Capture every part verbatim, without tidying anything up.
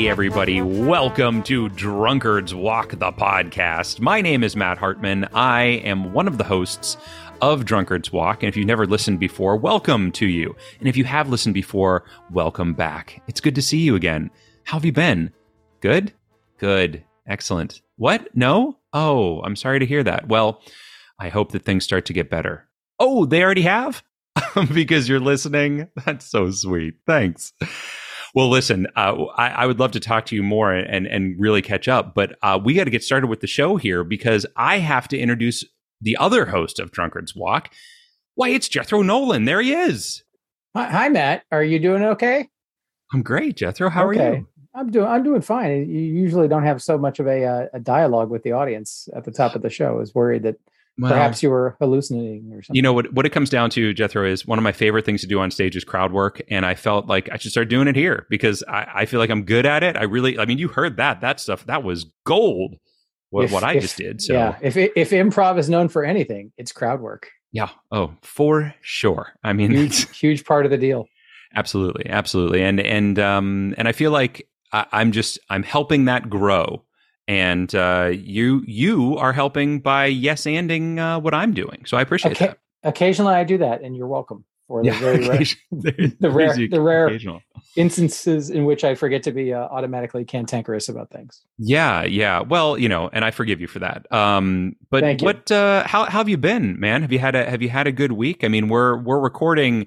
Hey, everybody. Welcome to Drunkards Walk, the podcast. My name is Matt Hartman. I am one of the hosts of Drunkards Walk. And if you've never listened before, welcome to you. And if you have listened before, welcome back. It's good to see you again. How have you been? Good? Good. Excellent. What? No? Oh, I'm sorry to hear that. Well, I hope that things start to get better. Oh, they already have? Because you're listening? That's so sweet. Thanks. Well, listen, uh, I, I would love to talk to you more and, and really catch up, but uh, we got to get started with the show here because I have to introduce the other host of Drunkards Walk. Why, it's Jethro Nolan. There he is. Hi, hi, Matt. Are you doing okay? I'm great, Jethro. How okay. are you? I'm doing. I'm doing fine. You usually don't have so much of a, uh, a dialogue with the audience at the top of the show. I was worried that well, perhaps you were hallucinating or something. You know what? What it comes down to, Jethro, is one of my favorite things to do on stage is crowd work, and I felt like I should start doing it here because I, I feel like I'm good at it. I really. I mean, you heard that. That stuff. That was gold. What, if, what I if, just did. So yeah. If if improv is known for anything, it's crowd work. Yeah. Oh, for sure. I mean, huge, huge part of the deal. Absolutely, absolutely, and and um and I feel like I, I'm just I'm helping that grow. And uh, you you are helping by yes-anding uh, what I'm doing. So I appreciate okay. that. Occasionally I do that, and you're welcome for the yeah, very rare, the rare, the rare instances in which I forget to be uh, automatically cantankerous about things. Yeah, yeah. Well, you know, and I forgive you for that. Um, but Thank what? Uh, how, how have you been, man? Have you had a Have you had a good week? I mean, we're we're recording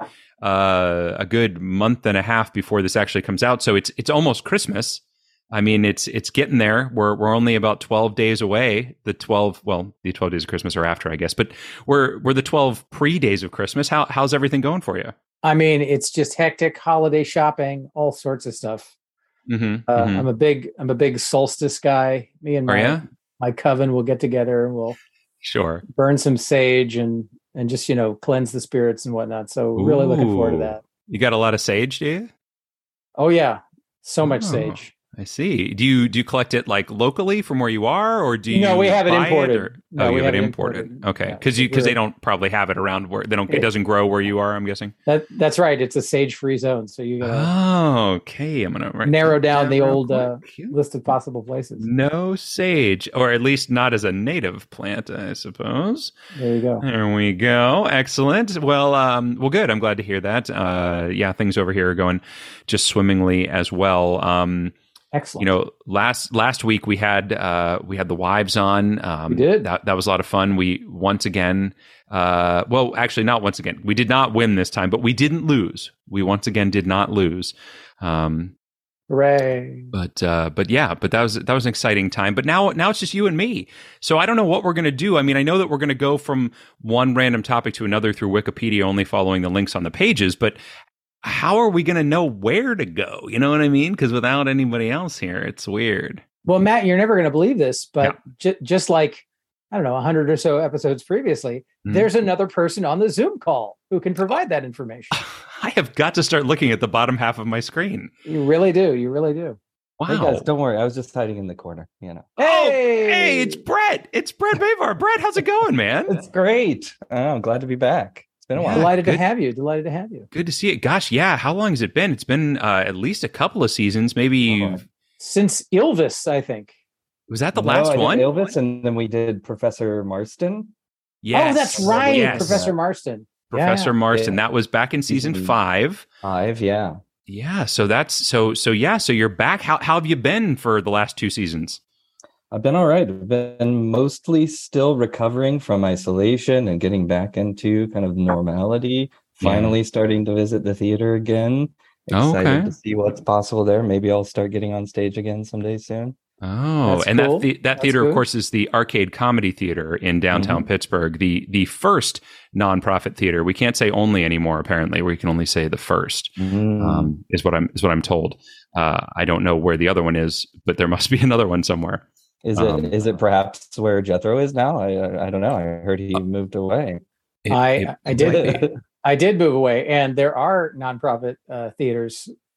uh, a good month and a half before this actually comes out, so it's it's almost Christmas. I mean, it's it's getting there. We're we're only about twelve days away. The twelve, well, the twelve days of Christmas are after, I guess, but we're we're the twelve pre days of Christmas. How how's everything going for you? I mean, it's just hectic, holiday shopping, all sorts of stuff. Mm-hmm, uh, mm-hmm. I'm a big I'm a big solstice guy. Me and my oh, yeah? my coven will get together and we'll sure burn some sage and and just you know cleanse the spirits and whatnot. So Ooh. Really looking forward to that. You got a lot of sage, do you? Oh yeah, so much oh. sage. I see. Do you do you collect it like locally from where you are, or do you? No, we have it buy imported. It or, no, oh, you we have it it imported. imported. Okay, because yeah, you because they don't probably have it around where they don't. It, it doesn't grow where you are. I'm guessing. That that's right. It's a sage-free zone, so you gotta. Oh, okay. I'm gonna narrow down the old uh, list of possible places. No sage, or at least not as a native plant, I suppose. There you go. There we go. Excellent. Well, um, well, good. I'm glad to hear that. Uh, yeah, things over here are going just swimmingly as well. Um, Excellent. You know, last last week we had uh, we had the wives on. Um, we did. That, that was a lot of fun. We once again, uh, well, actually, not once again. We did not win this time, but we didn't lose. We once again did not lose. Um, Hooray! But uh, but yeah, but that was that was an exciting time. But now now it's just you and me. So I don't know what we're going to do. I mean, I know that we're going to go from one random topic to another through Wikipedia, only following the links on the pages. But how are we going to know where to go? You know what I mean? Because without anybody else here, it's weird. Well, Matt, you're never going to believe this, but yeah. j- just like, I don't know, a hundred or so episodes previously, mm-hmm. there's another person on the Zoom call who can provide that information. I have got to start looking at the bottom half of my screen. You really do. You really do. Wow. Hey guys, don't worry. I was just hiding in the corner, you know. Hey, oh, hey, it's Brett. It's Brett Bavar. Brett, how's it going, man? It's great. Oh, I'm glad to be back. Been a while. Delighted good. to have you. Delighted to have you. Good to see it. Gosh, yeah. How long has it been? It's been uh, at least a couple of seasons. Maybe oh, since Ilvis, I think. Was that the no, last I did one? Ilvis, and then we did Professor Marston. Yes. Oh, that's right, yes. Professor Marston. Professor yeah. Marston. Yeah. That was back in season, season five. Five, yeah. Yeah. So that's so so yeah. So you're back. How how have you been for the last two seasons? I've been all right. I've been mostly still recovering from isolation and getting back into kind of normality. Finally yeah. starting to visit the theater again. Excited okay. to see what's possible there. Maybe I'll start getting on stage again someday soon. Oh, That's and cool. that the, that That's theater, good. of course, is the Arcade Comedy Theater in downtown mm-hmm. Pittsburgh, the the first nonprofit theater. We can't say only anymore. Apparently, we can only say the first. Mm. Um, is what I'm is what I'm told. Uh, I don't know where the other one is, but there must be another one somewhere. Is it um, is it perhaps where Jethro is now? I I don't know. I heard he moved away. It, I it, I did I did move away, and there are nonprofit uh, theaters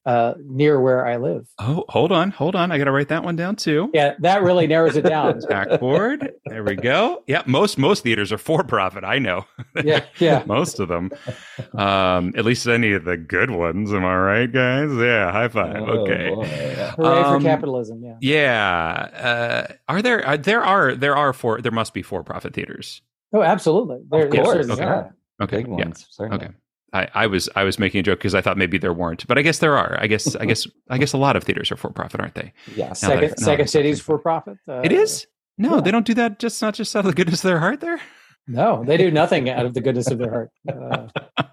uh, near where I live. Oh, hold on, hold on. I got to write that one down too. Yeah, that really narrows it down. Backboard. There we go. Yeah, most most theaters are for profit. I know. Yeah, yeah. Most of them. Um, at least any of the good ones. Am I right, guys? Yeah. High five. Oh, okay. boy, yeah. Hooray Um, for capitalism! Yeah. Yeah. Uh, are there? Are, there are. There are for. There must be for-profit theaters. Oh, absolutely. There, Of there course, certainly okay. are. Okay. Big yeah. ones, certainly. Okay. I, I was I was making a joke because I thought maybe there weren't, but I guess there are. I guess I guess I guess a lot of theaters are for profit, aren't they? Yeah. Now that- Second, now Second that- City's for profit. Uh, It is. No, yeah. they don't do that. Just not just out of the goodness of their heart. There. No, they do nothing out of the goodness of their heart. Uh,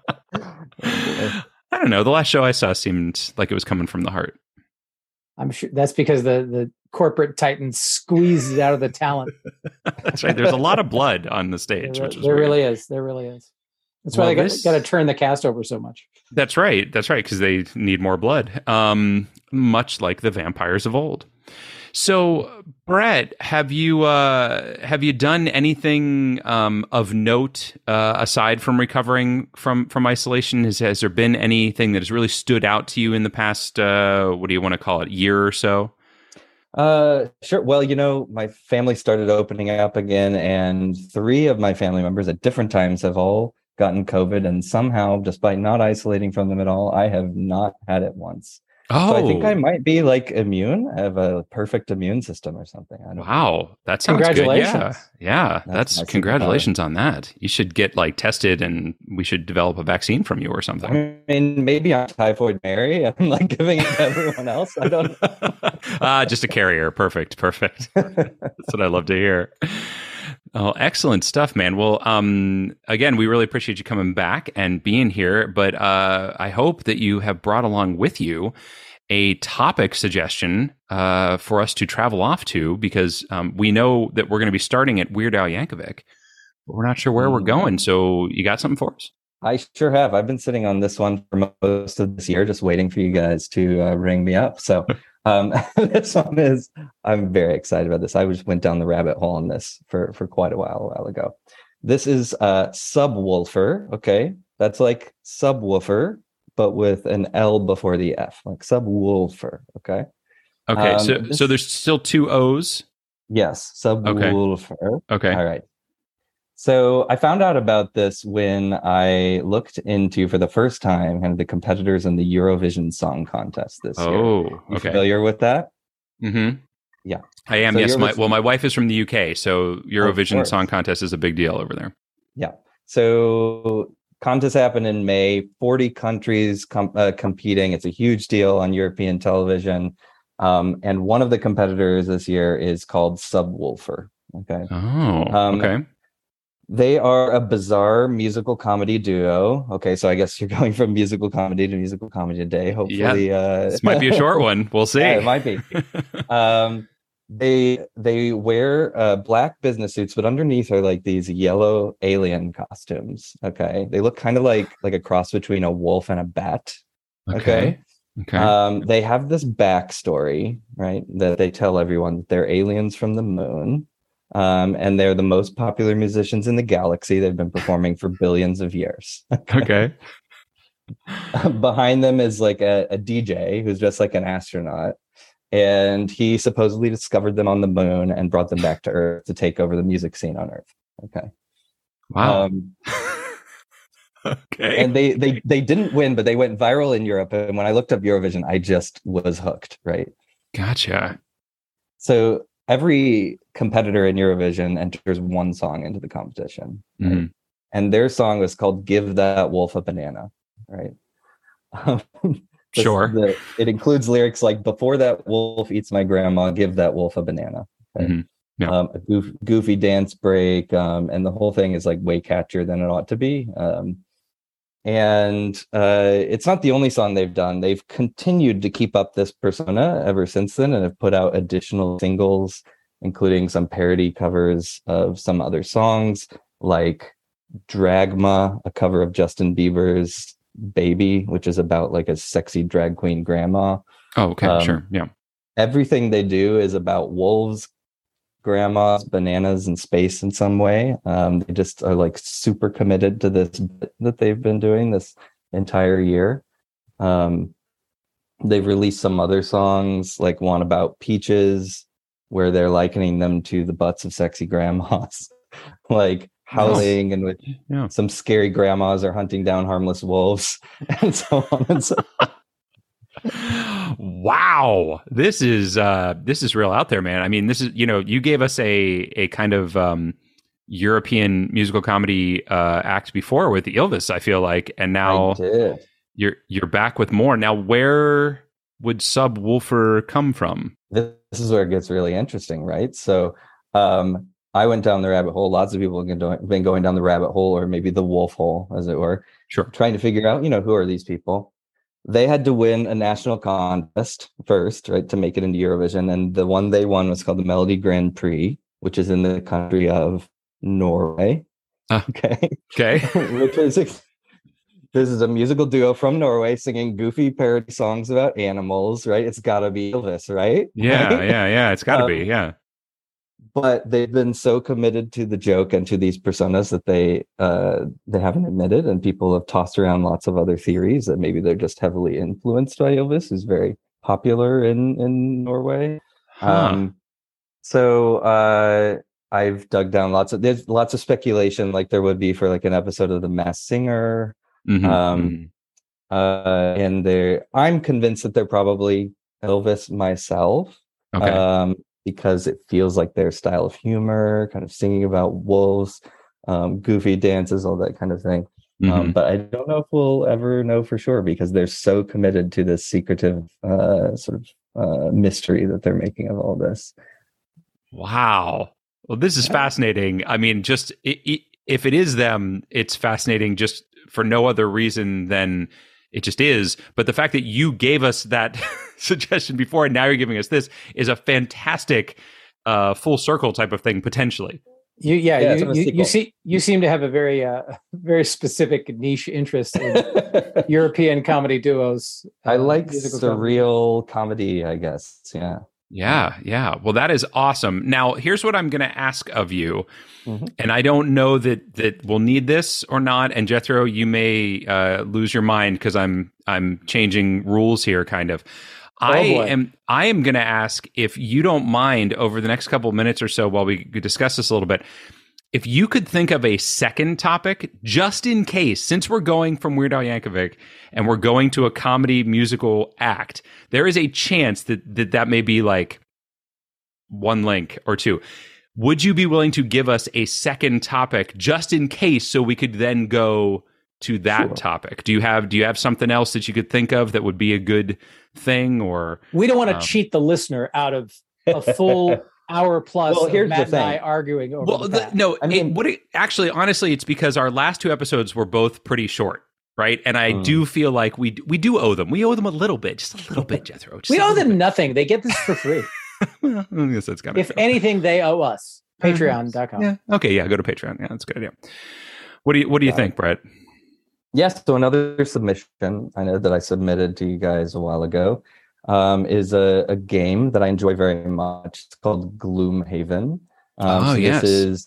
I don't know. The last show I saw seemed like it was coming from the heart. I'm sure that's because the the corporate titans squeezed it out of the talent. That's right. There's a lot of blood on the stage, There, which is there weird. really is. There really is. That's Well, why they this- got, got to turn the cast over so much. That's right. That's right. Because they need more blood, um, much like the vampires of old. So, Brett, have you uh, have you done anything um, of note uh, aside from recovering from from isolation? Has, has there been anything that has really stood out to you in the past? Uh, what do you want to call it? Year or so? Uh, sure. Well, you know, my family started opening up again, and three of my family members at different times have all gotten COVID, and somehow, despite not isolating from them at all, I have not had it once. Oh, So I think I might be like immune. I have a perfect immune system or something. I don't know. wow, that sounds Congratulations. good. Yeah, yeah, That's that's, my congratulations on that. You should get like tested, and we should develop a vaccine from you or something. I mean, maybe I'm Typhoid Mary. I'm like giving it to everyone else. I don't know. Ah, just a carrier. Perfect, perfect. That's what I love to hear. Oh, excellent stuff, man. Well, um, again, we really appreciate you coming back and being here. But uh, I hope that you have brought along with you a topic suggestion uh, for us to travel off to, because um, we know that we're going to be starting at Weird Al Yankovic, but we're not sure where we're going. So, you got something for us? I sure have. I've been sitting on this one for most of this year, just waiting for you guys to uh, ring me up. So um, this one is, I'm very excited about this. I just went down the rabbit hole on this for, for quite a while, a while ago. This is uh, Subwoofer. Okay. That's like subwoofer, but with an L before the F, like subwoofer. Okay. Okay. Um, so, this- so there's still two O's. Yes. Subwoofer. Okay. All right. So I found out about this when I looked into, for the first time, kind of the competitors in the Eurovision Song Contest this year. Oh, You okay. familiar with that? Mm-hmm. Yeah. I am. So yes. you're My, lis- well, my wife is from the U K, so Eurovision course. Song Contest is a big deal over there. Yeah. So contest happened in May. forty countries com- uh, competing. It's a huge deal on European television. Um, and one of the competitors this year is called Subwoofer. Okay. Oh, Um, okay. They are a bizarre musical comedy duo. Okay, so I guess you're going from musical comedy to musical comedy today. Hopefully, uh, This might be a short one. We'll see. Yeah, it might be. um, they they wear uh, black business suits, but underneath are like these yellow alien costumes. Okay, they look kind of like like a cross between a wolf and a bat. okay. Okay. Um, they have this backstory, right? That they tell everyone that they're aliens from the moon. Um, and they're the most popular musicians in the galaxy. They've been performing for billions of years. okay. Behind them is like a, a D J who's just like an astronaut. And he supposedly discovered them on the moon and brought them back to Earth to take over the music scene on Earth. Okay. Wow. Um, okay. and they, they, they didn't win, but they went viral in Europe. And when I looked up Eurovision, I just was hooked, right? Gotcha. So every competitor in Eurovision enters one song into the competition. Right? Mhm. And their song was called Give That Wolf a Banana, right? The- Sure. the- it includes lyrics like, before that wolf eats my grandma, give that wolf a banana. Right? Mhm. Yeah. Um, a goof, goofy dance break. Um, and the whole thing is like way catchier than it ought to be. Um, and uh, it's not the only song they've done. They've continued to keep up this persona ever since then and have put out additional singles, including some parody covers of some other songs, like Dragma, a cover of Justin Bieber's Baby, which is about like a sexy drag queen grandma. Oh, okay. Um, Sure. Yeah. Everything they do is about wolves, grandmas, bananas, and space in some way. Um, they just are like super committed to this bit that they've been doing this entire year. Um, they've released some other songs, like one about peaches, where they're likening them to the butts of sexy grandmas, like howling, oh. and with yeah. some scary grandmas are hunting down harmless wolves, and so on and so on. Wow, this is uh, this is real out there, man. I mean, this is, you know, you gave us a a kind of um, European musical comedy uh, act before with Ylvis, I feel like, and now you're you're back with more. Now, where would Subwoofer come from? This is where it gets really interesting, right? So um, I went down the rabbit hole. Lots of people have been going down the rabbit hole, or maybe the wolf hole, as it were. Sure. Trying to figure out, you know, who are these people? They had to win a national contest first, right, to make it into Eurovision. And the one they won was called the Melody Grand Prix, which is in the country of Norway. Uh, okay. Okay. Which is, this is a musical duo from Norway singing goofy parody songs about animals, right? It's got to be Ylvis, right? Yeah, right? yeah, yeah. It's got to um, be, yeah. But they've been so committed to the joke and to these personas that they uh, they haven't admitted, and people have tossed around lots of other theories that maybe they're just heavily influenced by Ylvis, who's very popular in in Norway. Huh. Um, so uh, I've dug down lots of there's lots of speculation, like there would be for like an episode of The Masked Singer. Mm-hmm, um, mm-hmm. Uh, and they're I'm convinced that they're probably Ylvis myself. Okay. Um, because it feels like their style of humor, kind of singing about wolves, um, goofy dances, all that kind of thing. Mm-hmm. Um, but I don't know if we'll ever know for sure, because they're so committed to this secretive uh, sort of uh, mystery that they're making of all this. Wow. Well, this is fascinating. I mean, just it, it, if it is them, it's fascinating just for no other reason than it just is. But the fact that you gave us that suggestion before and now you're giving us this is a fantastic uh, full circle type of thing, potentially. You, yeah, yeah you, you, you see, you seem to have a very, uh, very specific niche interest in European comedy duos. Uh, I like surreal comedy. comedy, I guess. Yeah. Yeah, yeah. Well, that is awesome. Now, here's what I'm going to ask of you. Mm-hmm. And I don't know that that we'll need this or not. And Jethro, you may uh, lose your mind because I'm I'm changing rules here, kind of. Oh, I boy. am I am going to ask, if you don't mind, over the next couple of minutes or so, while we discuss this a little bit, if you could think of a second topic, just in case, since we're going from Weird Al Yankovic and we're going to a comedy musical act, there is a chance that that, that may be like one link or two. Would you be willing to give us a second topic just in case, so we could then go to that sure. topic? Do you have do you have something else that you could think of that would be a good thing? Or we don't want to um, cheat the listener out of a full hour plus well, here's of Matt the thing. and I arguing over well, the the, no, I mean, it, what it, actually, honestly, it's because our last two episodes were both pretty short, right? And I mm. do feel like we we do owe them. We owe them a little bit, just a little bit, Jethro. We owe them bit. nothing. They get this for free. Well, I guess that's kind of if true. anything, they owe us. Patreon dot com. Yeah. Okay. Yeah. Go to Patreon. Yeah, that's a good idea. What do you What do you uh, think, Brett? Yes. So another submission I know that I submitted to you guys a while ago um, is a, a game that I enjoy very much. It's called Gloomhaven. Um, oh so yes. This is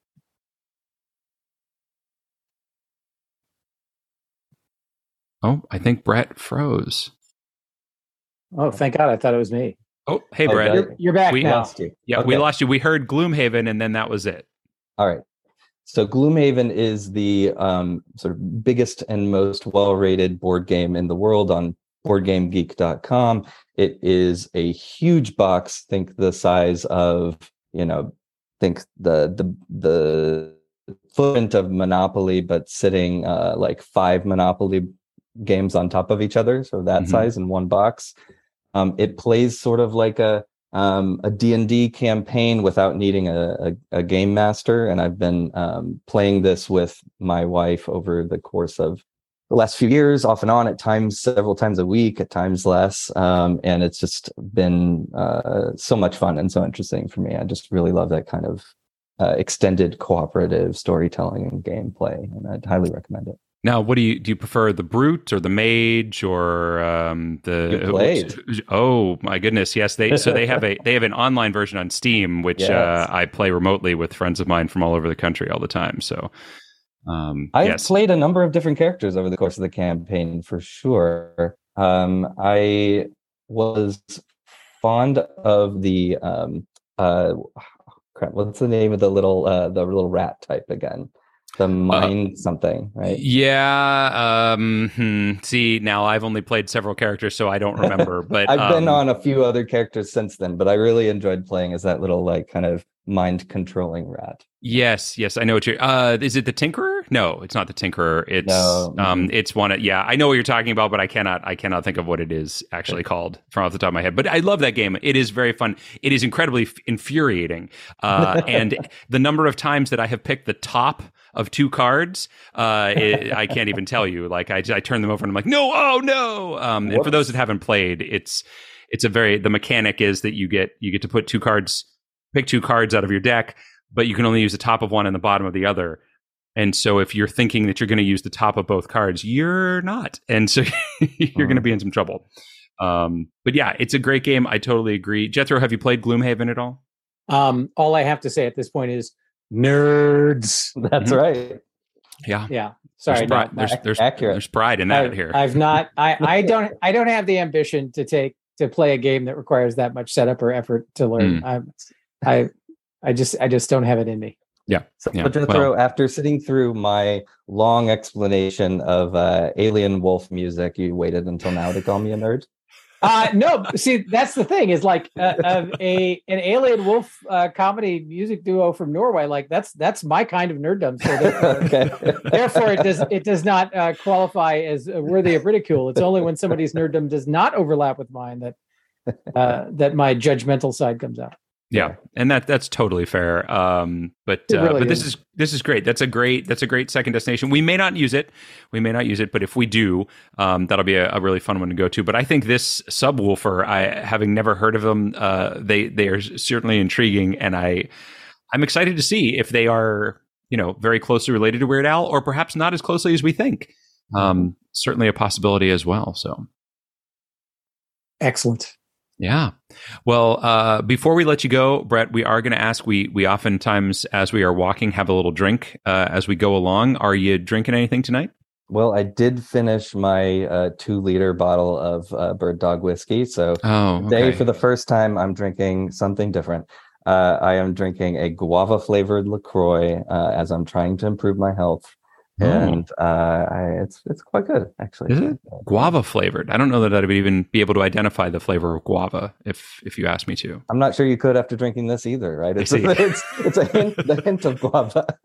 Oh, I think Brett froze. Oh, thank God! I thought it was me. Oh, hey, Brett. You're, you're back we, now. Yeah, okay. We lost you. We heard Gloomhaven, and then that was it. All right. So Gloomhaven is the um, sort of biggest and most well-rated board game in the world on board game geek dot com. It is a huge box. Think the size of, you know, think the the the footprint of Monopoly, but sitting uh, like five Monopoly games on top of each other. So that mm-hmm. size in one box. Um, it plays sort of like a um, a D and D campaign without needing a, a, a game master. And I've been um, playing this with my wife over the course of the last few years, off and on, at times several times a week, at times less. Um, and it's just been uh, so much fun and so interesting for me. I just really love that kind of uh, extended cooperative storytelling and gameplay. And I'd highly recommend it. Now, what do you do? You prefer the brute or the mage or um, the? You played. Oh my goodness! Yes, they so they have a they have an online version on Steam, which yes. uh, I play remotely with friends of mine from all over the country all the time. So, um, I've yes. played a number of different characters over the course of the campaign for sure. Um, I was fond of the um, uh, crap. What's the name of the little uh, the little rat type again? The mind uh, something, right? Yeah. Um, hmm. See, now I've only played several characters, so I don't remember. But I've um, been on a few other characters since then, but I really enjoyed playing as that little like kind of mind controlling rat. Yes, yes, I know what you're. Uh, is it the Tinkerer? No, it's not the Tinkerer. It's no. um, it's one. Of, yeah, I know what you're talking about, but I cannot, I cannot think of what it is actually called from off the top of my head. But I love that game. It is very fun. It is incredibly f- infuriating, uh, and the number of times that I have picked the top of two cards, uh, it, I can't even tell you. Like I, I turn them over and I'm like, no, oh no. Um, and for those that haven't played, it's it's a very the mechanic is that you get you get to put two cards, pick two cards out of your deck. But you can only use the top of one and the bottom of the other. And so if you're thinking that you're going to use the top of both cards, you're not. And so you're mm. going to be in some trouble. Um, but yeah, it's a great game. I totally agree. Jethro, have you played Gloomhaven at all? Um, all I have to say at this point is nerds. That's mm-hmm. right. Yeah. Yeah. Sorry. There's pride, no, there's, there's, accurate. there's pride in that I've, here. I've not, I, I don't, I don't have the ambition to take, to play a game that requires that much setup or effort to learn. Mm. I, I, I just I just don't have it in me. Yeah. So, yeah. But Jethro, well, after sitting through my long explanation of uh, Alien Wolf music, you waited until now to call me a nerd? Uh, no, see, that's the thing is like uh, uh, a an Alien Wolf uh, comedy music duo from Norway. Like that's that's my kind of nerddom. So therefore, okay. therefore it does it does not uh, qualify as worthy of ridicule. It's only when somebody's nerddom does not overlap with mine that uh, that my judgmental side comes out. Yeah, and that that's totally fair. Um, but uh, really but this is. is this is great. That's a great that's a great second destination. We may not use it, we may not use it, but if we do, um, that'll be a, a really fun one to go to. But I think this Subwoofer, I having never heard of them, uh, they they are certainly intriguing, and I I'm excited to see if they are you know very closely related to Weird Al, or perhaps not as closely as we think. Um, certainly a possibility as well. So excellent. Yeah. Well, uh, before we let you go, Brett, we are going to ask, we we oftentimes, as we are walking, have a little drink uh, as we go along. Are you drinking anything tonight? Well, I did finish my uh, two-liter bottle of uh, Bird Dog whiskey. So oh, okay. today, for the first time, I'm drinking something different. Uh, I am drinking a guava-flavored LaCroix uh, as I'm trying to improve my health. And uh, I, it's it's quite good, actually. Is it guava flavored? I don't know that I would even be able to identify the flavor of guava if if you asked me to. I'm not sure you could after drinking this either, right? It's a, it's, it's a hint, the hint of guava.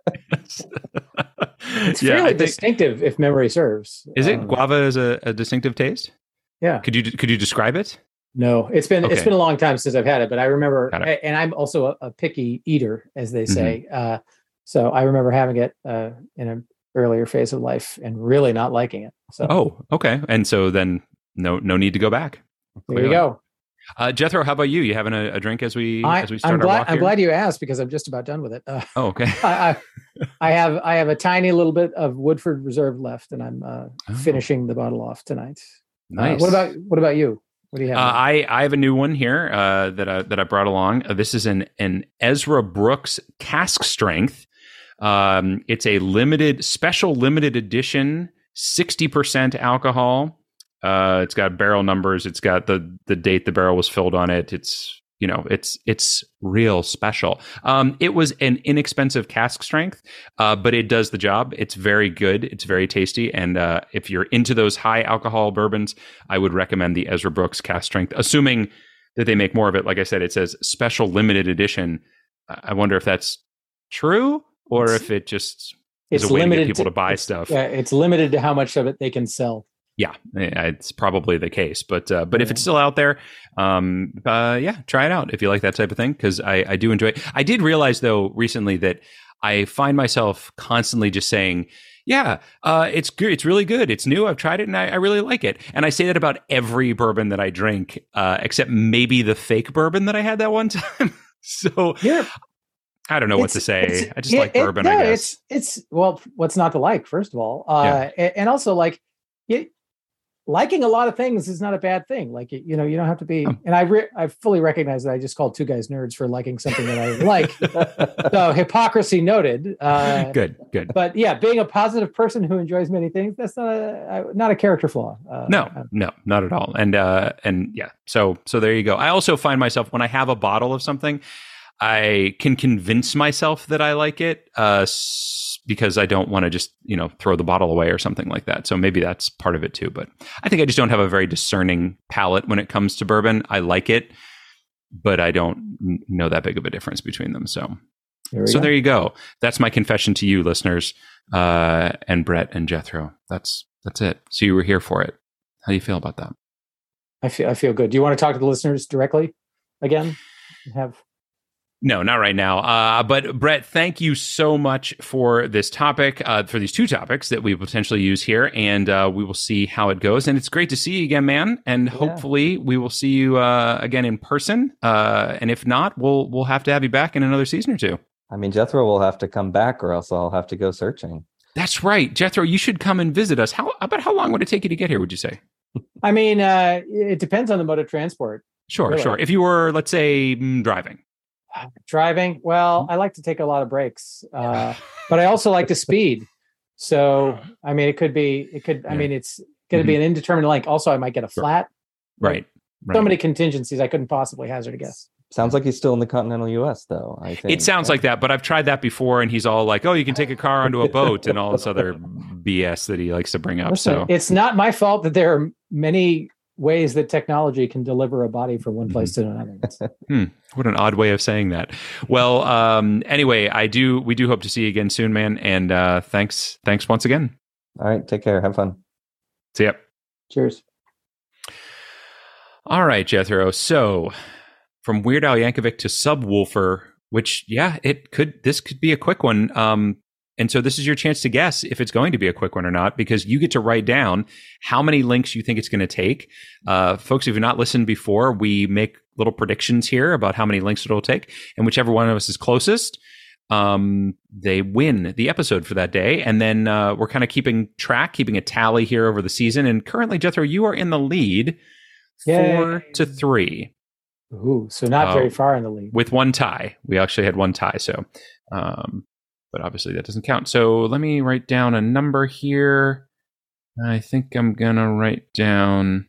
It's yeah, fairly think, distinctive, if memory serves. Is it um, guava is a, a distinctive taste? Yeah. Could you could you describe it? No, it's been okay. it's been a long time since I've had it, but I remember, it. and I'm also a, a picky eater, as they say. Mm-hmm. Uh, so I remember having it uh, in a earlier phase of life and really not liking it. So oh, okay. And so then no no need to go back. There Clearly. You go. Uh, Jethro, how about you? You having a, a drink as we I, as we start I'm glad, our walk here? I'm glad you asked because I'm just about done with it. Uh, oh, okay. I, I, I have I have a tiny little bit of Woodford Reserve left, and I'm uh, oh. finishing the bottle off tonight. Nice. Uh, what about what about you? What do you have? Uh, I I have a new one here uh, that I, that I brought along. Uh, this is an an Ezra Brooks cask strength. Um, it's a limited, special limited edition, sixty percent alcohol. Uh, it's got barrel numbers. It's got the the date the barrel was filled on it. It's you know, it's it's real special. Um, it was an inexpensive cask strength, uh, but it does the job. It's very good. It's very tasty. And uh, if you're into those high alcohol bourbons, I would recommend the Ezra Brooks cask strength, assuming that they make more of it. Like I said, it says special limited edition. I wonder if that's true. Or if it just is a way to get people to, to buy stuff. Yeah, it's limited to how much of it they can sell. Yeah, it's probably the case. But uh, but yeah. if it's still out there, um, uh, yeah, try it out if you like that type of thing, because I, I do enjoy it. I did realize, though, recently that I find myself constantly just saying, yeah, uh, it's good. It's really good. It's new. I've tried it and I, I really like it. And I say that about every bourbon that I drink, uh, except maybe the fake bourbon that I had that one time. So yeah. I don't know what to say. I just it, like bourbon, it, no, I guess. It's, it's, well, what's not to like, first of all. Uh, yeah. And also, like, it, liking a lot of things is not a bad thing. Like, you know, you don't have to be, and I re- I fully recognize that I just called two guys nerds for liking something that I like. So hypocrisy noted. Uh, good, good. But yeah, being a positive person who enjoys many things, that's not a, not a character flaw. Uh, no, no, not at all. And, uh, and yeah, so, so there you go. I also find myself when I have a bottle of something, I can convince myself that I like it, uh, because I don't want to just, you know, throw the bottle away or something like that. So maybe that's part of it too. But I think I just don't have a very discerning palate when it comes to bourbon. I like it, but I don't know that big of a difference between them. So, there so go. there you go. That's my confession to you, listeners, uh, and Brett and Jethro. That's that's it. So you were here for it. How do you feel about that? I feel I feel good. Do you want to talk to the listeners directly again? Have. No, not right now. Uh, but Brett, thank you so much for this topic, uh, for these two topics that we potentially use here, and uh, we will see how it goes. And it's great to see you again, man. And yeah. hopefully we will see you uh, again in person. Uh, and if not, we'll we'll have to have you back in another season or two. I mean, Jethro will have to come back, or else I'll have to go searching. That's right, Jethro. You should come and visit us. How about how long would it take you to get here? Would you say? I mean, uh, it depends on the mode of transport. Sure, really. sure. If you were, let's say, mm, driving. Driving, well, I like to take a lot of breaks, uh, but I also like to speed. So, I mean, it could be, it could, I yeah. mean, it's going to mm-hmm. be an indeterminate length. Also, I might get a flat. Right. right. So many contingencies I couldn't possibly hazard a guess. Sounds like he's still in the continental U S, though. I think it sounds like that, but I've tried that before, and he's all like, "Oh, you can take a car onto a boat," and all this other B S that he likes to bring up. Listen, so it's not my fault that there are many ways that technology can deliver a body from one place to another. hmm. What an odd way of saying that. Well, um, anyway, I do. We do hope to see you again soon, man. And uh, thanks, thanks once again. All right, take care. Have fun. See ya. Cheers. All right, Jethro. So, from Weird Al Yankovic to Subwoofer, which yeah, it could. This could be a quick one. Um, And so this is your chance to guess if it's going to be a quick one or not, because you get to write down how many links you think it's going to take. Uh, folks, if you've not listened before, we make little predictions here about how many links it'll take. And whichever one of us is closest, um, they win the episode for that day. And then uh, we're kind of keeping track, keeping a tally here over the season. And currently, Jethro, you are in the lead, Yay. four to three. Ooh, so not uh, very far in the lead. With one tie. We actually had one tie. So... Um, But obviously that doesn't count. So let me write down a number here. I think I'm going to write down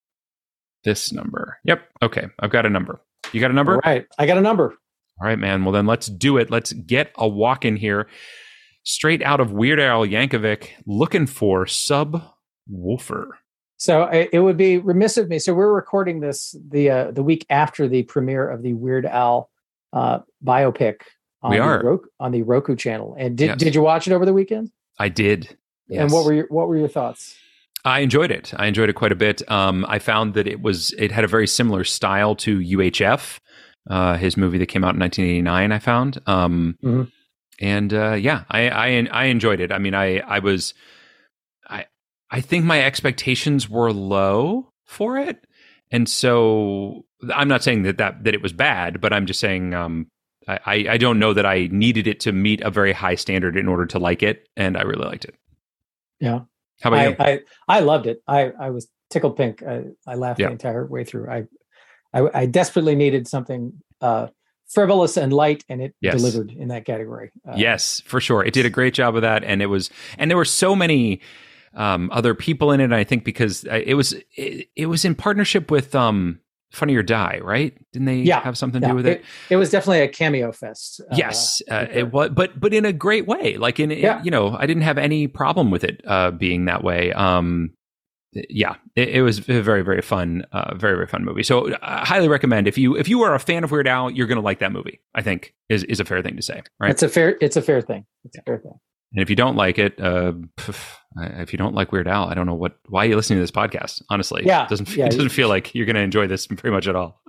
this number. Yep. Okay. I've got a number. You got a number? All right. I got a number. All right, man. Well, then let's do it. Let's get a walk in here. Straight out of Weird Al Yankovic, looking for Subwoofer. So it, it would be remiss of me. So we're recording this the uh, the week after the premiere of the Weird Al uh, biopic. On we are the Roku, on the Roku channel. And did yes. did you watch it over the weekend? I did. Yes. And what were your what were your thoughts? I enjoyed it. I enjoyed it quite a bit. Um, I found that it was it had a very similar style to U H F, uh, his movie that came out in nineteen eighty-nine. I found, um, mm-hmm. and uh, yeah, I, I I enjoyed it. I mean, I I was I I think my expectations were low for it, and so I'm not saying that that that it was bad, but I'm just saying. Um, I, I don't know that I needed it to meet a very high standard in order to like it, and I really liked it. Yeah. How about I, you? I, I loved it. I, I was tickled pink. I, I laughed yeah. the entire way through. I, I, I desperately needed something uh, frivolous and light, and it yes. delivered in that category. Uh, yes, for sure. It did a great job of that, and it was, and there were so many um, other people in it. I think because it was, it, it was in partnership with. Um, Funny or Die, right? Didn't they yeah, have something yeah. to do with it? it? It was definitely a cameo fest. Uh, yes, uh, it was, but but in a great way. Like in, yeah. you know, I didn't have any problem with it uh, being that way. Um, yeah, it, it was a very very fun, uh, very very fun movie. So I highly recommend if you if you are a fan of Weird Al, you're going to like that movie. I think is is a fair thing to say, right? It's a fair it's a fair thing. It's yeah. a fair thing. And if you don't like it, uh, if you don't like Weird Al, I don't know what why are you listening to this podcast. Honestly, yeah, it doesn't yeah. it doesn't feel like you're going to enjoy this pretty much at all.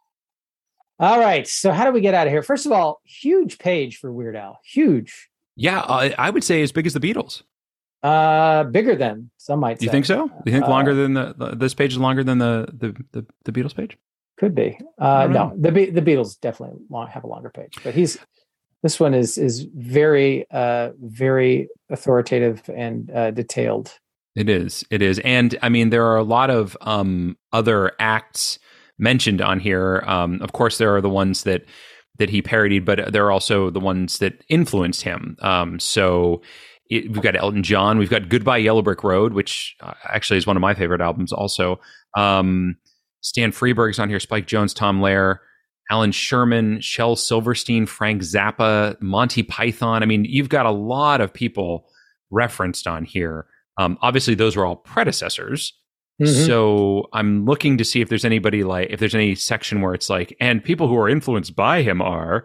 All right, so how do we get out of here? First of all, huge page for Weird Al, huge. Yeah, uh, I would say as big as the Beatles. Uh, bigger than some might. Do you say. think so? Do you think uh, longer than the, the this page is longer than the the the, the Beatles page? Could be. Uh, no, the the Beatles definitely long, have a longer page, but he's. This one is is very, uh, very authoritative and uh, detailed. It is. It is. And I mean, there are a lot of um, other acts mentioned on here. Um, of course, there are the ones that that he parodied, but there are also the ones that influenced him. Um, so it, we've got Elton John. We've got Goodbye Yellow Brick Road, which uh, actually is one of my favorite albums also. Um, Stan Freberg's on here, Spike Jonze, Tom Lehrer, Alan Sherman, Shel Silverstein, Frank Zappa, Monty Python. I mean, you've got a lot of people referenced on here. Um, obviously, those were all predecessors. Mm-hmm. So I'm looking to see if there's anybody like, if there's any section where it's like, and people who are influenced by him are,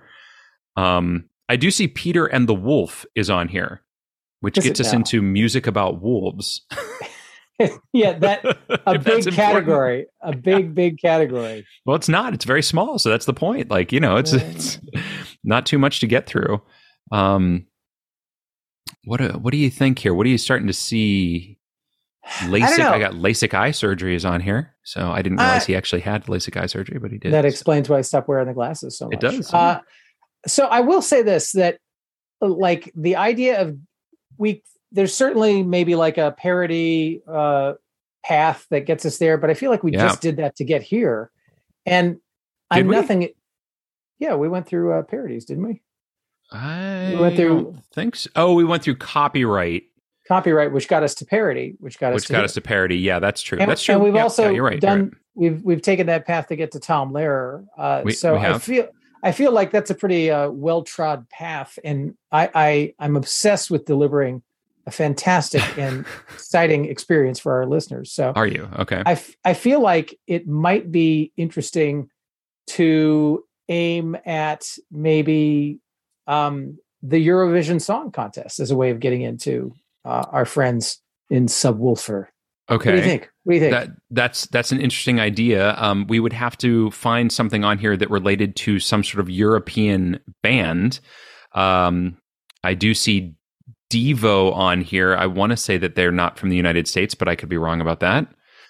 um, I do see Peter and the Wolf is on here, which is gets us now? into music about wolves. Yeah, that a big category, a big, big category. Well, it's not, it's very small. So that's the point. Like, you know, it's, yeah. it's not too much to get through. Um, what, uh, what do you think here? What are you starting to see? LASIK, I, I got LASIK eye surgery is on here, so I didn't realize uh, he actually had LASIK eye surgery, but he did. That explains why I stopped wearing the glasses so much. It does. Yeah. Uh, so I will say this: that like the idea of we, there's certainly maybe like a parody uh, path that gets us there, but I feel like we yeah. just did that to get here, and did I'm we? nothing. Yeah, we went through uh, parodies, didn't we? I we went through, don't think so. Oh, we went through copyright. Copyright, which got us to parody, which got us which to got here. us to parody. Yeah, that's true. And, that's true. And we've yeah, also yeah, you're right, done. You're right. We've we've taken that path to get to Tom Lehrer. Uh, we, so we I feel I feel like that's a pretty uh, well trod path, and I, I I'm obsessed with delivering a fantastic and exciting experience for our listeners. So are you okay? I f- I feel like it might be interesting to aim at maybe um, the Eurovision Song Contest as a way of getting into uh, our friends in Subwoofer. Okay. What do you think? What do you think? That, that's that's an interesting idea. Um, we would have to find something on here that related to some sort of European band. Um, I do see Devo on here. I want to say that they're not from the United States, but I could be wrong about that.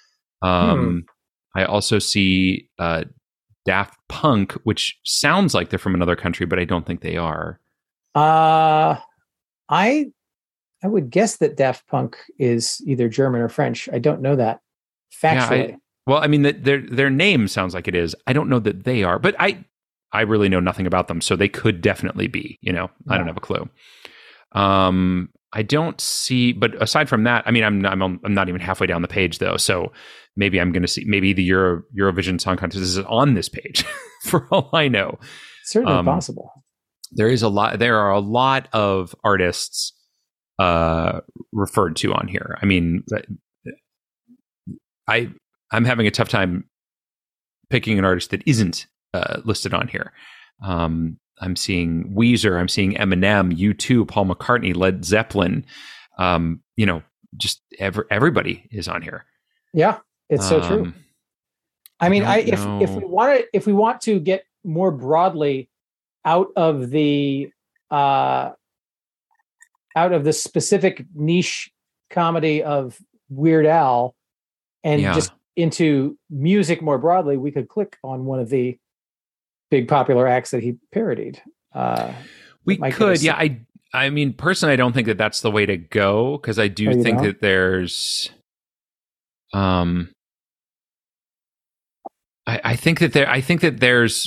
Um, hmm. I also see uh, Daft Punk, which sounds like they're from another country, but I don't think they are. Uh, I I would guess that Daft Punk is either German or French. I don't know that factually. Yeah, I, well, I mean, the, their their name sounds like it is. I don't know that they are, but I I really know nothing about them, so they could definitely be. You know, yeah. I don't have a clue. Um, I don't see, but aside from that, I mean, I'm I'm I'm not even halfway down the page though, so maybe I'm going to see. Maybe the Euro Eurovision Song Contest is on this page, for all I know. Certainly um, possible. There is a lot. There are a lot of artists uh, referred to on here. I mean, I I'm having a tough time picking an artist that isn't uh, listed on here. Um, I'm seeing Weezer, I'm seeing Eminem, U two, Paul McCartney, Led Zeppelin. Um, you know, just every, everybody is on here. Yeah, it's so um, true. I mean, I, I if know. if we want to if we want to get more broadly out of the uh, out of the specific niche comedy of Weird Al and yeah. just into music more broadly, we could click on one of the big popular acts that he parodied. Uh, we could, yeah. I, I mean, personally, I don't think that that's the way to go because I do oh, think don't? that there's, um, I, I think that there, I think that there's,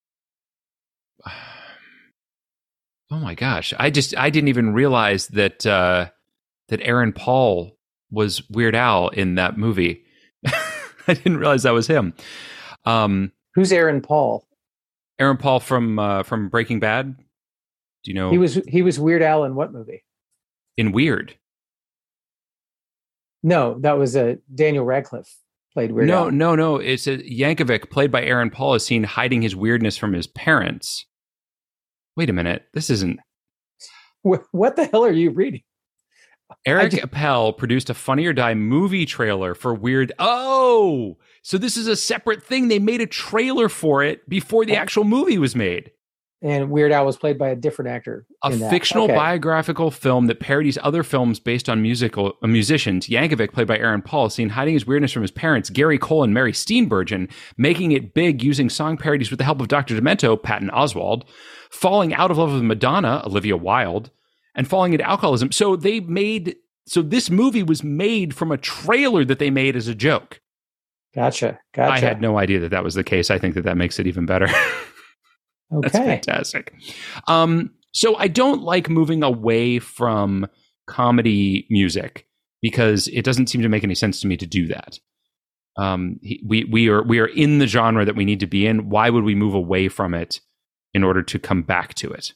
oh my gosh, I just, I didn't even realize that, uh, that Aaron Paul was Weird Al in that movie. I didn't realize that was him. Um, Who's Aaron Paul? Aaron Paul from uh, from Breaking Bad. Do you know he was he was Weird Al in what movie? In Weird. No, that was a uh, Daniel Radcliffe played Weird no, Al. No, no, no. It's a Yankovic played by Aaron Paul is seen hiding his weirdness from his parents. Wait a minute, this isn't. What the hell are you reading? Eric just... Appel produced a Funny or Die movie trailer for Weird. Oh, so this is a separate thing. They made a trailer for it before the actual movie was made. And Weird Al was played by a different actor. A fictional okay. biographical film that parodies other films based on musical uh, musicians. Yankovic, played by Aaron Paul, is seen hiding his weirdness from his parents, Gary Cole and Mary Steenburgen, making it big using song parodies with the help of Doctor Demento, Patton Oswalt, falling out of love with Madonna, Olivia Wilde, and falling into alcoholism. So they made so this movie was made from a trailer that they made as a joke. Gotcha. Gotcha. I had no idea that that was the case. I think that that makes it even better. Okay. That's fantastic. Um, so I don't like moving away from comedy music because it doesn't seem to make any sense to me to do that. Um, he, we we are we are in the genre that we need to be in. Why would we move away from it in order to come back to it?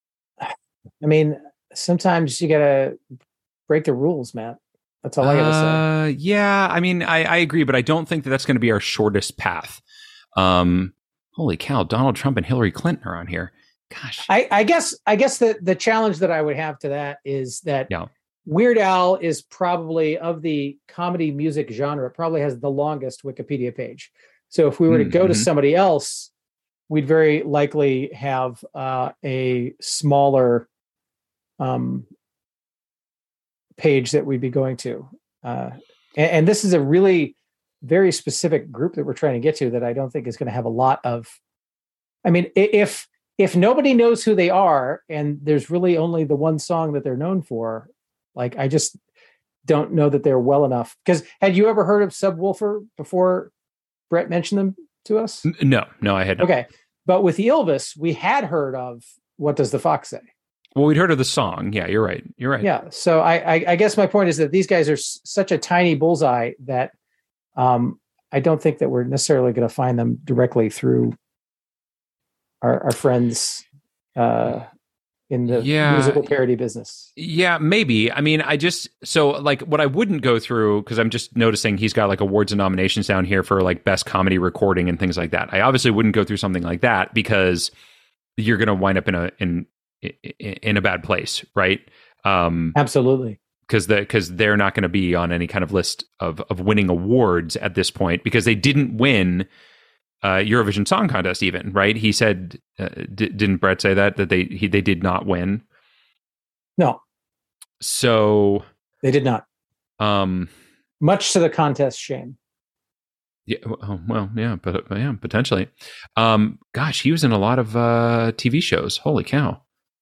I mean, sometimes you gotta break the rules, Matt. That's all I gotta uh, say. Yeah, I mean, I, I agree, but I don't think that that's going to be our shortest path. Um, holy cow, Donald Trump and Hillary Clinton are on here. Gosh, I, I guess I guess the the challenge that I would have to that is that yeah. Weird Al is probably, of the comedy music genre, probably has the longest Wikipedia page. So if we were to go mm-hmm. to somebody else, we'd very likely have uh, a smaller um, page that we'd be going to. Uh, and, and this is a really very specific group that we're trying to get to that I don't think is going to have a lot of, I mean, if, if nobody knows who they are and there's really only the one song that they're known for, like, I just don't know that they're well enough. Because had you ever heard of Subwoofer before Brett mentioned them to us? No, no, I had not. Okay. But with the Elvis, we had heard of What Does the Fox Say? Well, we'd heard of the song. Yeah, you're right. You're right. Yeah. So I, I, I guess my point is that these guys are s- such a tiny bullseye that um, I don't think that we're necessarily going to find them directly through our, our friends uh, in the yeah. musical parody business. Yeah, maybe. I mean, I just, so like what I wouldn't go through, because I'm just noticing he's got like awards and nominations down here for like best comedy recording and things like that. I obviously wouldn't go through something like that because you're going to wind up in a, in, in a bad place, right? Um, Absolutely. Because the because they're not going to be on any kind of list of of winning awards at this point because they didn't win uh, Eurovision Song Contest even, right? He said, uh, d- didn't Brett say that that they he, they did not win? No. So they did not. Um, much to the contest's shame. Yeah. Oh, well, yeah, but, but yeah, potentially. Um, gosh, he was in a lot of uh, T V shows. Holy cow!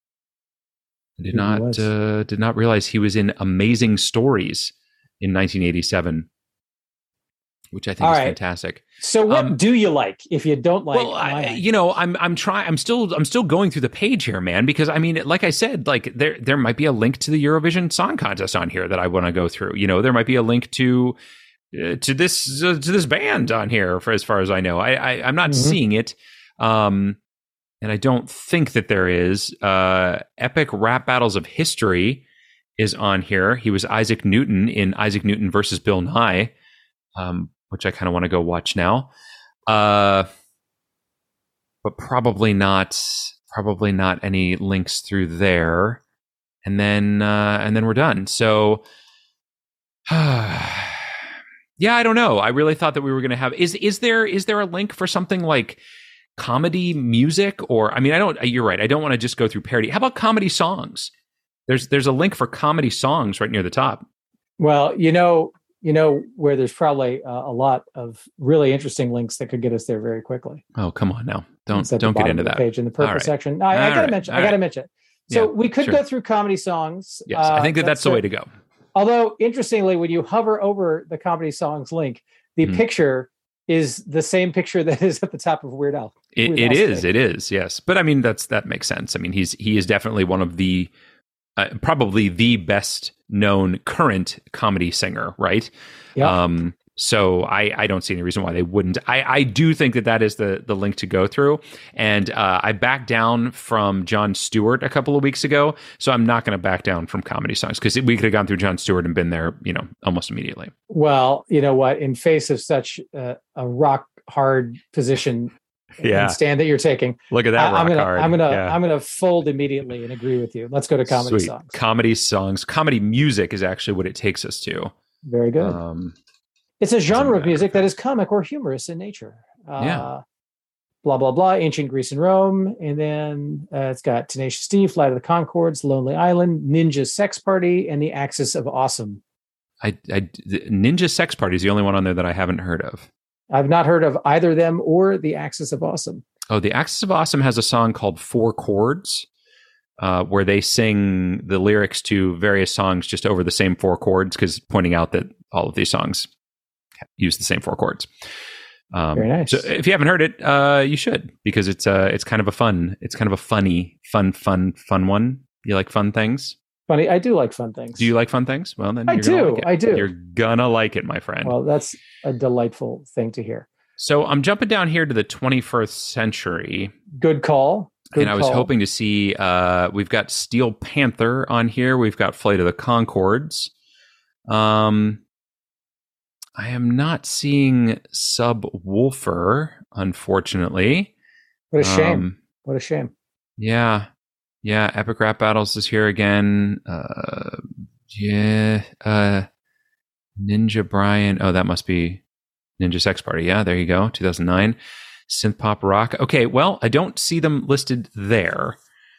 I did not uh, did not realize he was in Amazing Stories in nineteen eighty-seven, which I think All is right. fantastic. So, what um, do you like? If you don't like, well, I, you know, I'm I'm trying. I'm still I'm still going through the page here, man, because I mean, like I said, like there there might be a link to the Eurovision Song Contest on here that I want to go through. You know, there might be a link to. Uh, to this uh, to this band on here, for as far as I know, I, I I'm not mm-hmm. seeing it, um, and I don't think that there is. Uh, Epic Rap Battles of History is on here. He was Isaac Newton in Isaac Newton versus Bill Nye, um, which I kind of want to go watch now, uh, but probably not. Probably not any links through there, and then uh, and then we're done. So. Yeah, I don't know. I really thought that we were going to have is is there is there a link for something like comedy music or I mean I don't you're right. I don't want to just go through parody. How about comedy songs? There's there's a link for comedy songs right near the top. Well, you know, you know where there's probably uh, a lot of really interesting links that could get us there very quickly. Oh, come on now. Don't don't get into that page in the purple right. section. No, I, I got to right. mention I got to right. mention it. So yeah, we could sure. go through comedy songs. Yes, uh, I think that that's, that's the way to go. Although, interestingly, when you hover over the comedy songs link, the mm. picture is the same picture that is at the top of Weird Al. It, Weird it Al is, it is, yes. But I mean, that's that makes sense. I mean, he's he is definitely one of the uh, probably the best known current comedy singer, right? Yeah. Um, so I, I don't see any reason why they wouldn't. I, I do think that that is the the link to go through. And uh, I backed down from Jon Stewart a couple of weeks ago, so I'm not going to back down from comedy songs because we could have gone through Jon Stewart and been there, you know, almost immediately. Well, you know what? In face of such uh, a rock hard position, yeah, and stand that you're taking, look at that. I, rock I'm gonna hard. I'm gonna yeah. I'm gonna fold immediately and agree with you. Let's go to comedy Sweet. songs. Comedy songs, comedy music is actually what it takes us to. Very good. Um, It's a genre of music that is comic or humorous in nature. Uh, yeah. Blah, blah, blah. Ancient Greece and Rome. And then uh, it's got Tenacious D, Flight of the Conchords, Lonely Island, Ninja Sex Party, and The Axis of Awesome. I, I, Ninja Sex Party is the only one on there that I haven't heard of. I've not heard of either them or The Axis of Awesome. Oh, The Axis of Awesome has a song called Four Chords. uh, where they sing the lyrics to various songs just over the same four chords, because pointing out that all of these songs use the same four chords. Um, Very nice. So if you haven't heard it, uh, you should, because it's uh, it's kind of a fun, it's kind of a funny, fun, fun, fun one. You like fun things? Funny, I do like fun things. Do you like fun things? Well, then I you're do. Gonna like it. I do. You're gonna like it, my friend. Well, that's a delightful thing to hear. So I'm jumping down here to the twenty-first century. Good call. Good and I was call. hoping to see, uh, we've got Steel Panther on here. We've got Flight of the Conchords. Um, I am not seeing Subwoofer, unfortunately. What a shame. Um, what a shame. Yeah. Yeah. Epic Rap Battles is here again. Uh, yeah. Uh, Ninja Brian. Oh, that must be Ninja Sex Party. Yeah, there you go. two thousand nine. Synth Pop Rock. Okay, well, I don't see them listed there.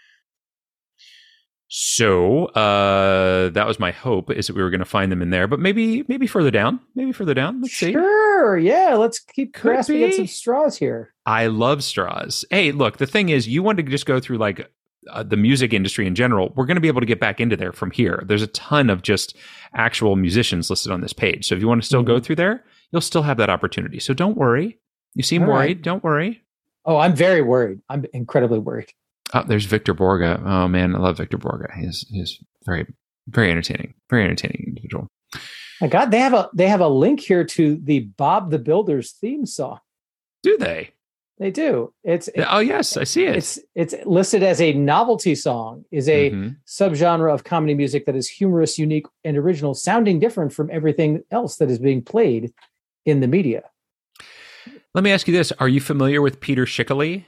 So uh, that was my hope, is that we were going to find them in there. But maybe maybe further down. Maybe further down. Let's see. Sure. Yeah, let's keep Could grasping be. at some straws here. I love straws. Hey, look, the thing is, you wanted to just go through like uh, the music industry in general. We're going to be able to get back into there from here. There's a ton of just actual musicians listed on this page. So if you want to still mm-hmm. go through there, you'll still have that opportunity. So don't worry. You seem All worried. Right. Don't worry. Oh, I'm very worried. I'm incredibly worried. Oh, there's Victor Borga. Oh man, I love Victor Borga. He's he's very very entertaining. Very entertaining individual. My God, they have a they have a link here to the Bob the Builder's theme song. Do they? They do. It's it, oh yes, I see it. It's it's listed as a novelty song. Is a mm-hmm. subgenre of comedy music that is humorous, unique, and original, sounding different from everything else that is being played in the media. Let me ask you this: are you familiar with Peter Schickele?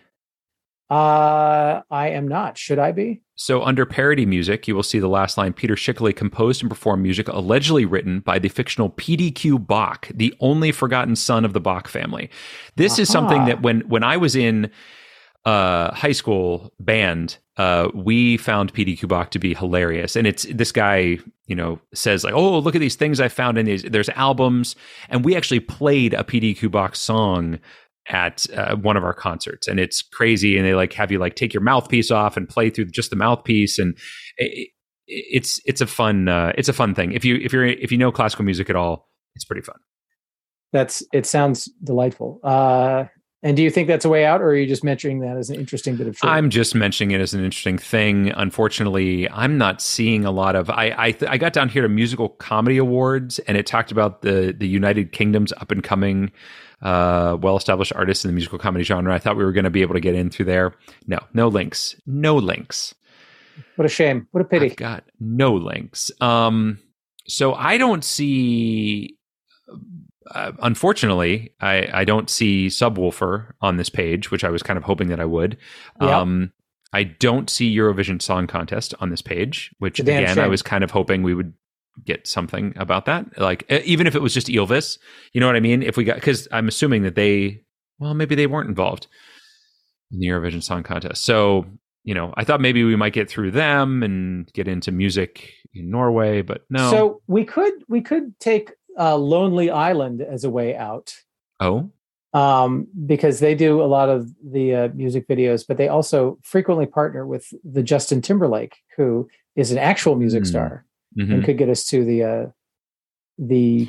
Uh, I am not. Should I be? So under parody music, you will see the last line: Peter Schickele composed and performed music allegedly written by the fictional P D Q Bach, the only forgotten son of the Bach family. This uh-huh. is something that when, when I was in uh, high school band, uh, we found P D Q Bach to be hilarious. And it's this guy, you know, says like, oh, look at these things I found in these, there's albums. And we actually played a P D Q Bach song at uh, one of our concerts, and it's crazy. And they like have you like take your mouthpiece off and play through just the mouthpiece, and it, it's it's a fun uh, it's a fun thing. If you if you're if you know classical music at all, it's pretty fun. That's it sounds delightful. Uh, and do you think that's a way out, or are you just mentioning that as an interesting bit of trivia? I'm just mentioning it as an interesting thing. Unfortunately, I'm not seeing a lot of. I I, th- I got down here to musical comedy awards, and it talked about the the United Kingdom's up and coming. Uh, well-established artists in the musical comedy genre. I thought we were going to be able to get in through there. No, no links. No links. What a shame. What a pity. I've got no links. Um, so I don't see. Uh, unfortunately, I, I don't see Subwoofer on this page, which I was kind of hoping that I would. Yep. Um, I don't see Eurovision Song Contest on this page, which again shame. I was kind of hoping we would get something about that, like even if it was just Ylvis, you know what I mean? If we got, because I'm assuming that they, well, maybe they weren't involved in the Eurovision Song Contest. So, you know, I thought maybe we might get through them and get into music in Norway, but no. So we could we could take uh, Lonely Island as a way out. Oh, um, because they do a lot of the uh, music videos, but they also frequently partner with the Justin Timberlake, who is an actual music mm. star. Mm-hmm. And could get us to the uh, the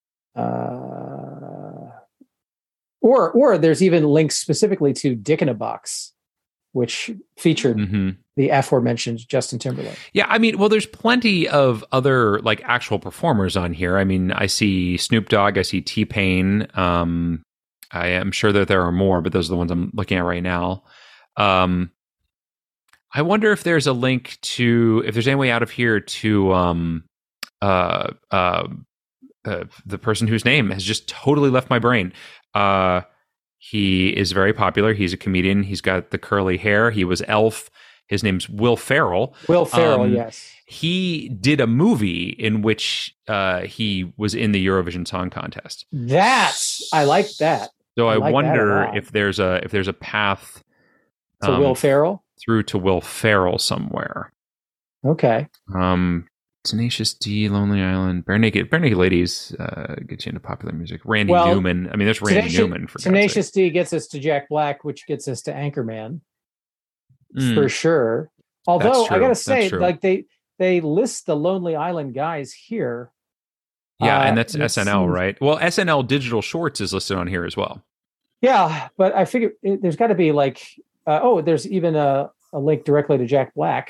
uh, or or there's even links specifically to Dick in a Box, which featured mm-hmm. the aforementioned Justin Timberlake. Yeah, I mean, well, there's plenty of other like actual performers on here. I mean, I see Snoop Dogg, I see T-Pain. Um, I am sure that there are more, but those are the ones I'm looking at right now. Um, I wonder if there's a link to, if there's any way out of here to um, uh, uh, uh, the person whose name has just totally left my brain. Uh, he is very popular. He's a comedian. He's got the curly hair. He was Elf. His name's Will Ferrell. Will Ferrell, um, yes. He did a movie in which uh, he was in the Eurovision Song Contest. That's, I like that. So I, I like wonder if there's a if there's a path to um, Will Ferrell. Through to Will Ferrell somewhere. Okay. Um, Tenacious D, Lonely Island, Bare Naked, Bare Naked Ladies uh, gets you into popular music. Randy well, Newman. I mean, there's Randy Tenacious, Newman. For Tenacious D gets us to Jack Black, which gets us to Anchorman mm. for sure. Although I gotta say, like they they list the Lonely Island guys here. Yeah, uh, and that's and S N L, seems, right? Well, S N L Digital Shorts is listed on here as well. Yeah, but I figure it, there's got to be like, uh, oh, there's even a, a link directly to Jack Black.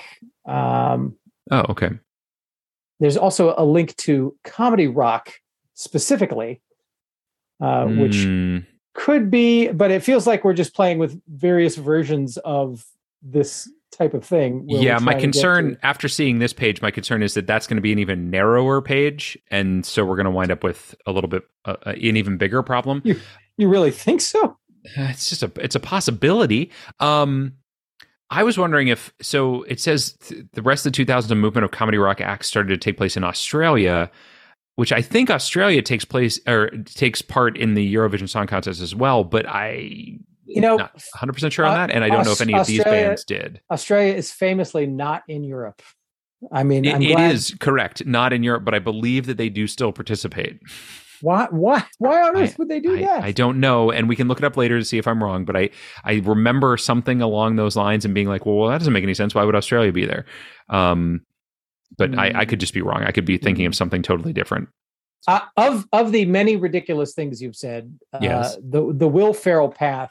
Um, oh, okay. There's also a link to Comedy Rock specifically, uh, mm. which could be, but it feels like we're just playing with various versions of this type of thing. Yeah, my concern after seeing this page, my concern is that that's going to be an even narrower page, and so we're going to wind up with a little bit uh, an even bigger problem. You, you really think so? It's just a it's a possibility. Um, I was wondering if so. It says th- the rest of the two thousands movement of comedy rock acts started to take place in Australia, which I think Australia takes place or takes part in the Eurovision Song Contest as well. But I. You know, not one hundred percent sure on that, and I don't know if any of these bands did. Australia is famously not in Europe. I mean, it, I'm it glad. is correct, not in Europe, but I believe that they do still participate. Why? Why? Why on earth I, would they do I, that? I don't know, and we can look it up later to see if I'm wrong. But I, I remember something along those lines and being like, "Well, well that doesn't make any sense. Why would Australia be there?" Um, but mm. I, I could just be wrong. I could be thinking mm. of something totally different. Uh, of of the many ridiculous things you've said, uh, yes. the the Will Ferrell path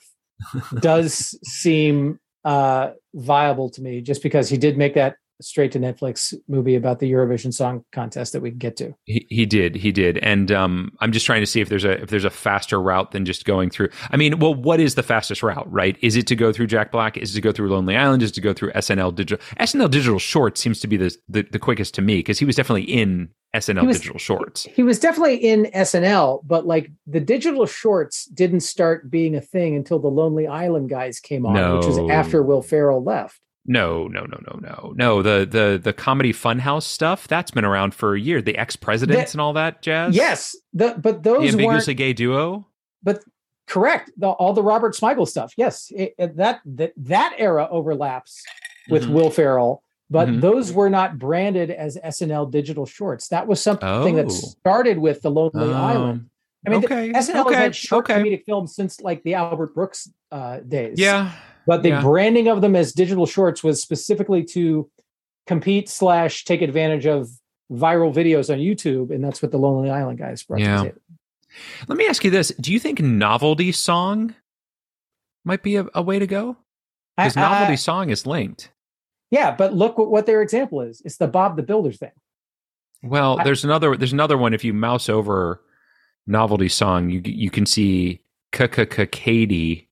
does seem uh, viable to me, just because he did make that straight to Netflix movie about the Eurovision Song Contest that we can get to. He, he did, he did, and um, I'm just trying to see if there's a if there's a faster route than just going through. I mean, well, what is the fastest route, right? Is it to go through Jack Black? Is it to go through Lonely Island? Is it to go through S N L Digital? S N L Digital Shorts seems to be the the, the quickest to me, because he was definitely in S N L was, Digital Shorts. He was definitely in S N L, but like the Digital Shorts didn't start being a thing until the Lonely Island guys came on, no. which was after Will Ferrell left. No, no, no, no, no, no. The the the comedy funhouse stuff, that's been around for a year. The ex-presidents and all that jazz. Yes, the, but those the ambiguously weren't, gay duo. But correct, the, all the Robert Smigel stuff. Yes, it, it, that that that era overlaps with mm-hmm. Will Ferrell. But mm-hmm. those were not branded as S N L Digital Shorts. That was something oh. that started with the Lonely um, Island. I mean, okay. S N L okay. has had short okay. comedic films since like the Albert Brooks uh, days. Yeah. But the yeah. branding of them as digital shorts was specifically to compete slash take advantage of viral videos on YouTube. And that's what the Lonely Island guys brought yeah. to it. Let me ask you this. Do you think novelty song might be a, a way to go? Because novelty uh, song is linked. Yeah, but look what, what their example is. It's the Bob the Builder thing. Well, I, there's another there's another one. If you mouse over novelty song, you you can see Katie.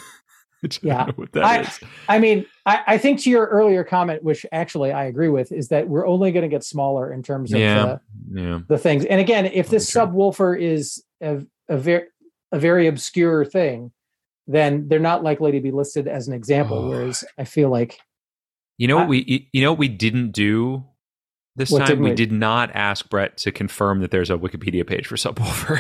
Yeah, I, what that I, is. I mean, I, I think to your earlier comment, which actually I agree with, is that we're only going to get smaller in terms of yeah, the, yeah. the things. And again, if this subwoofer is a, a very a very obscure thing, then they're not likely to be listed as an example. Oh. Whereas I feel like, you know, what I, we you know what we didn't do this time? We, we did not ask Brett to confirm that there's a Wikipedia page for Subwoofer.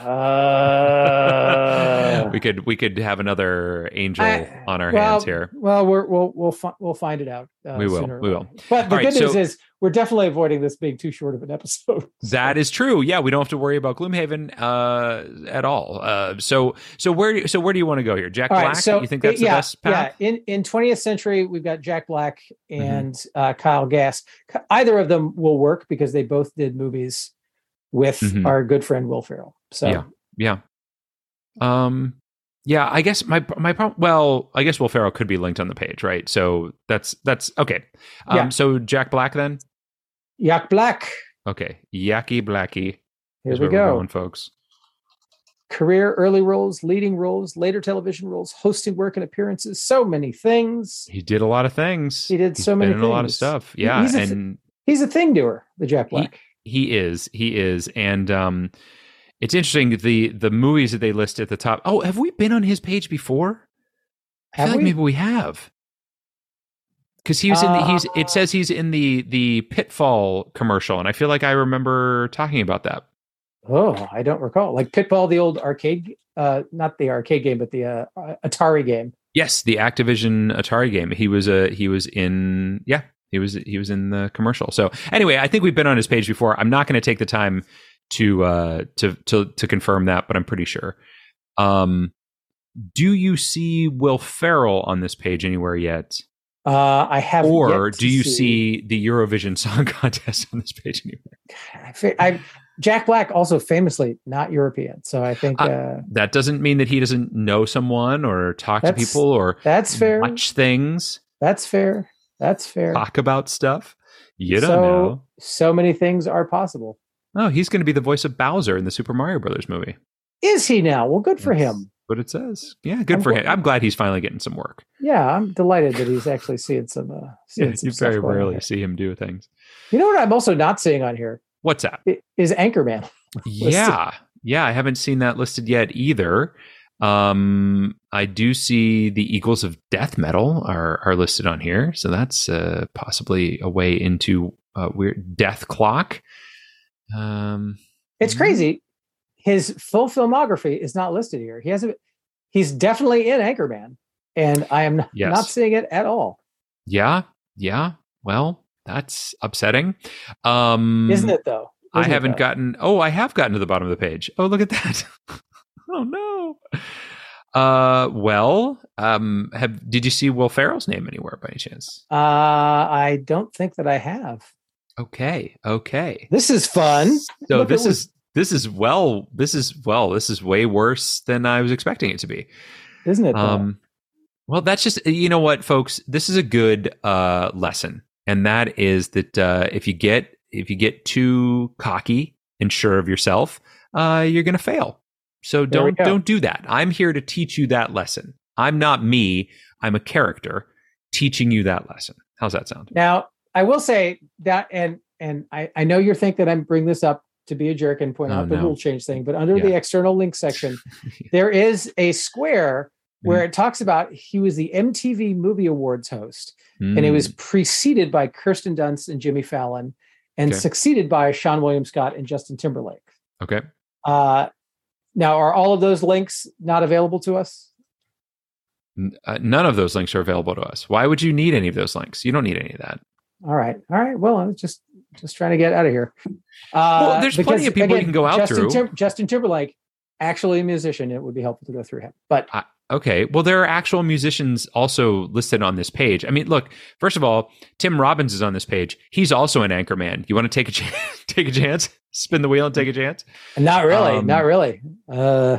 Uh, we could we could have another angel I, on our well, hands here. Well, we're, we'll we'll fi- we'll find it out. Uh, we will. We will. But the All good right, news so, is we're definitely avoiding this being too short of an episode. So. That is true. Yeah, we don't have to worry about Gloomhaven uh, at all. Uh, so so where so where do you want to go here? Jack all Black? Right, so, you think that's yeah, the best path? Yeah. In in twentieth century, we've got Jack Black and mm-hmm. uh, Kyle Gass. Either of them will work because they both did movies with mm-hmm. our good friend Will Ferrell. So yeah, yeah. Um, yeah, I guess my my problem. Well, I guess Will Ferrell could be linked on the page, right? So that's that's okay. Um, yeah. So Jack Black then. Jack Black. Okay, Yacky Blacky. Here we go, going, folks. Career, early roles, leading roles, later television roles, hosting work and appearances. So many things. He did a lot of things. He did He's so many been things. In a lot of stuff. Yeah, he's a, and he's a thing doer, the Jack Black. He, he is. He is, and um. It's interesting, the the movies that they list at the top. Oh, have we been on his page before? I have feel like we? maybe we have. Because he was in the, uh, he's it says he's in the the Pitfall commercial, and I feel like I remember talking about that. Oh, I don't recall. Like Pitfall, the old arcade, uh, not the arcade game, but the uh, Atari game. Yes, the Activision Atari game. He was a he was in yeah, he was he was in the commercial. So anyway, I think we've been on his page before. I'm not going to take the time to uh to to to confirm that, but I'm pretty sure. Um do you see Will Ferrell on this page anywhere yet? Uh, I have. Or do you see. see the Eurovision Song Contest on this page anywhere? I, Jack Black also famously not European, so I think uh, uh, that doesn't mean that he doesn't know someone or talk to people or that's fair. Watch things. That's fair. That's fair. Talk about stuff. You don't so, know. So many things are possible. Oh, he's going to be the voice of Bowser in the Super Mario Brothers movie. Is he now? Well, good for That's him. What it says. Yeah, good I'm for glad. him. I'm glad he's finally getting some work. Yeah, I'm delighted that he's actually seeing some. Uh, seeing yeah, some you very rarely see him do things. You know what I'm also not seeing on here? What's that? Is Anchorman. yeah. Yeah, I haven't seen that listed yet either. Um, I do see the Eagles of Death Metal are are listed on here. So that's uh, possibly a way into uh, weird Death Clock. Um, it's crazy. His full filmography is not listed here. He hasn't. He's definitely in Anchorman, and I am yes. not seeing it at all. Yeah, yeah. Well, that's upsetting, um, isn't it? Though isn't I haven't it, gotten. Oh, I have gotten to the bottom of the page. Oh, look at that. Oh no. Uh, well, um, have did you see Will Ferrell's name anywhere by any chance? Uh, I don't think that I have. Okay, okay. This is fun. So Look, this was, is this is well, this is well, this is way worse than I was expecting it to be, isn't it? Though? Um, well, that's just you know what, folks. This is a good uh lesson, and that is that uh, if you get if you get too cocky and sure of yourself, uh, you're going to fail. So don't don't do that. I'm here to teach you that lesson. I'm not me. I'm a character teaching you that lesson. How's that sound? Now, I will say that, and and I, I know you're thinking that I'm bringing this up to be a jerk and point oh, out the no. rule change thing, but under yeah. the external link section, there is a square where mm. it talks about he was the M T V Movie Awards host, mm. and it was preceded by Kirsten Dunst and Jimmy Fallon, and okay. succeeded by Sean William Scott and Justin Timberlake. Okay. Uh, Now, are all of those links not available to us? Uh, none of those links are available to us. Why would you need any of those links? You don't need any of that. All right. All right. Well, I'm just just trying to get out of here. Uh, well, there's because, plenty of people again, you can go out Justin through. Tim- Justin Timberlake, actually a musician. It would be helpful to go through him. But uh, okay. Well, there are actual musicians also listed on this page. I mean, look, first of all, Tim Robbins is on this page. He's also an Anchorman. You want to take a chance? Take a chance? Spin the wheel and take a chance? Not really. Um, not really. Uh,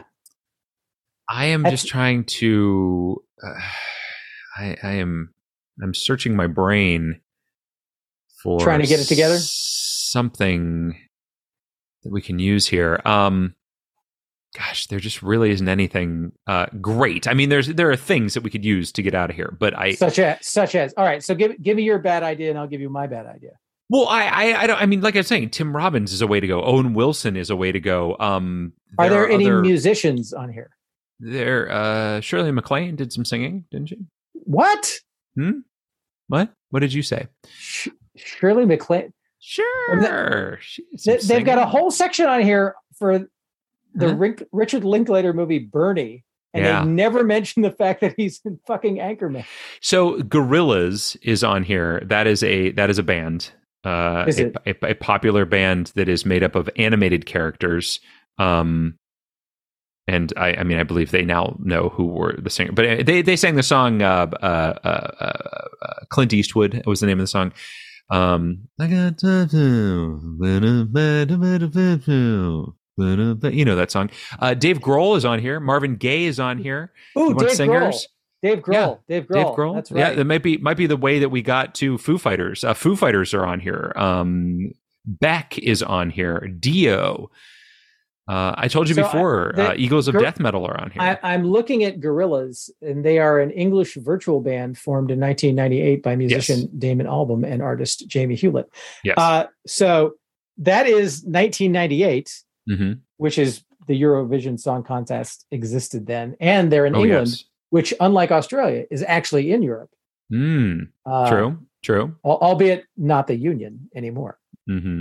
I am just trying to. Uh, I, I am. I'm searching my brain for trying to get it together. Something that we can use here. Um, gosh, there just really isn't anything uh, great. I mean, there's there are things that we could use to get out of here, but I such as such as. All right, so give give me your bad idea, and I'll give you my bad idea. Well, I, I, I don't. I mean, like I was saying, Tim Robbins is a way to go. Owen Wilson is a way to go. Um, there are there are any other, musicians on here? There, uh, Shirley MacLaine did some singing, didn't she? What? Hmm. What? What did you say? Sh- Shirley MacLaine. Sure. They, they've got a whole section on here for the huh? Rick, Richard Linklater movie Bernie. And yeah. they never mention the fact that he's in fucking Anchorman. So Gorillaz is on here. That is a that is a band. Uh, is a, it? A, a popular band that is made up of animated characters. Um, and I, I mean, I believe they now know who were the singer, but they they sang the song. Uh, uh, uh, uh, Clint Eastwood was the name of the song. Um, I got you know that song. Uh, Dave Grohl is on here. Marvin Gaye is on here. Ooh, Dave singers. Grohl. Dave Grohl. Yeah. Dave Grohl. Dave Grohl. That's right. Yeah, that might be might be the way that we got to Foo Fighters. Uh, Foo Fighters are on here. Um, Beck is on here. Dio. Uh, I told you so before. I, the, uh, Eagles of Gor- Death Metal are on here. I, I'm looking at Gorillaz, and they are an English virtual band formed in nineteen ninety-eight by musician yes. Damon Albarn and artist Jamie Hewlett. Yes. Uh, so that is nineteen ninety-eight, mm-hmm. which is the Eurovision Song Contest existed then, and they're in oh, England. Yes. Which, unlike Australia, is actually in Europe. Mm, uh, true, true. Albeit not the Union anymore. Mm-hmm.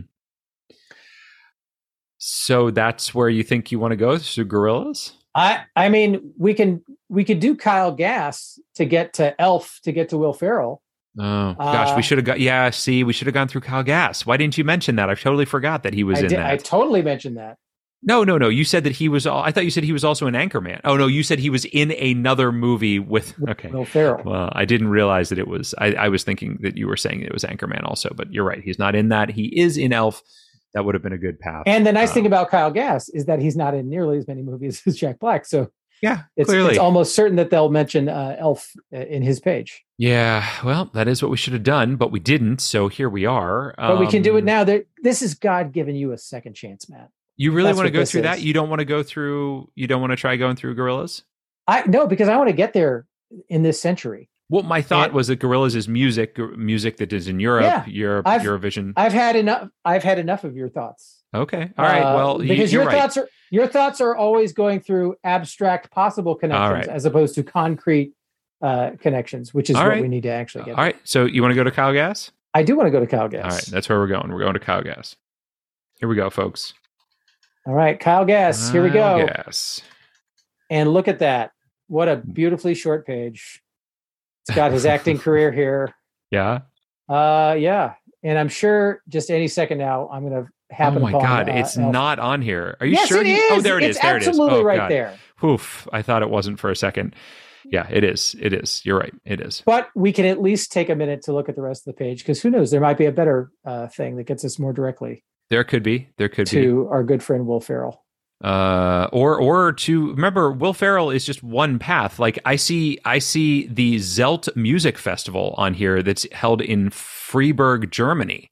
So that's where you think you want to go through Gorillaz? I, I mean, we can we could do Kyle Gass to get to Elf to get to Will Ferrell. Oh gosh, uh, we should have got. Yeah, see, we should have gone through Kyle Gass. Why didn't you mention that? I totally forgot that he was I in did, that. I totally mentioned that. No, no, no. You said that he was. I thought you said he was also in Anchorman. Oh no, you said he was in another movie with. Okay, Will Ferrell. Well, I didn't realize that it was. I, I was thinking that you were saying it was Anchorman also, but you're right. He's not in that. He is in Elf. That would have been a good path. And the nice um, thing about Kyle Gass is that he's not in nearly as many movies as Jack Black. So yeah, it's, clearly. it's almost certain that they'll mention uh, Elf in his page. Yeah, well, that is what we should have done, but we didn't. So here we are. But um, we can do it now. There, this is God giving you a second chance, Matt. You really That's want to what go this through is. that? You don't want to go through. You don't want to try going through Gorillas? I no, because I want to get there in this century. Well, my thought And- was that Gorillas is music, music that is in Europe, Yeah, Europe, I've- Eurovision. I've had enough. I've had enough of your thoughts. Okay, all right. Uh, Well, you- because you're your right. thoughts are your thoughts are always going through abstract possible connections right. as opposed to concrete uh, connections, which is All what right. we need to actually get. All right. So you want to go to Kyle Gass? I do want to go to Kyle Gass. All right. That's where we're going. We're going to Kyle Gass. Here we go, folks. All right, Kyle Gass. Here we Kyle go. Gass. And look at that. What a beautifully short page. It's got his acting career here. Yeah. Uh, yeah. And I'm sure just any second now, I'm going to happen Oh my upon, God, uh, it's Elf. not on here. Are you Yes, sure? it he- is. Oh, there it it's is. There it is. absolutely Oh, right God. there. Oof. I thought it wasn't for a second. Yeah, it is. It is. You're right. It is. But we can at least take a minute to look at the rest of the page because who knows? There might be a better uh, thing that gets us more directly There could be. There could be. to our good friend Will Ferrell. uh or or to remember, Will Ferrell is just one path. Like I see I see the Zelt Music Festival on here that's held in Freiburg, Germany.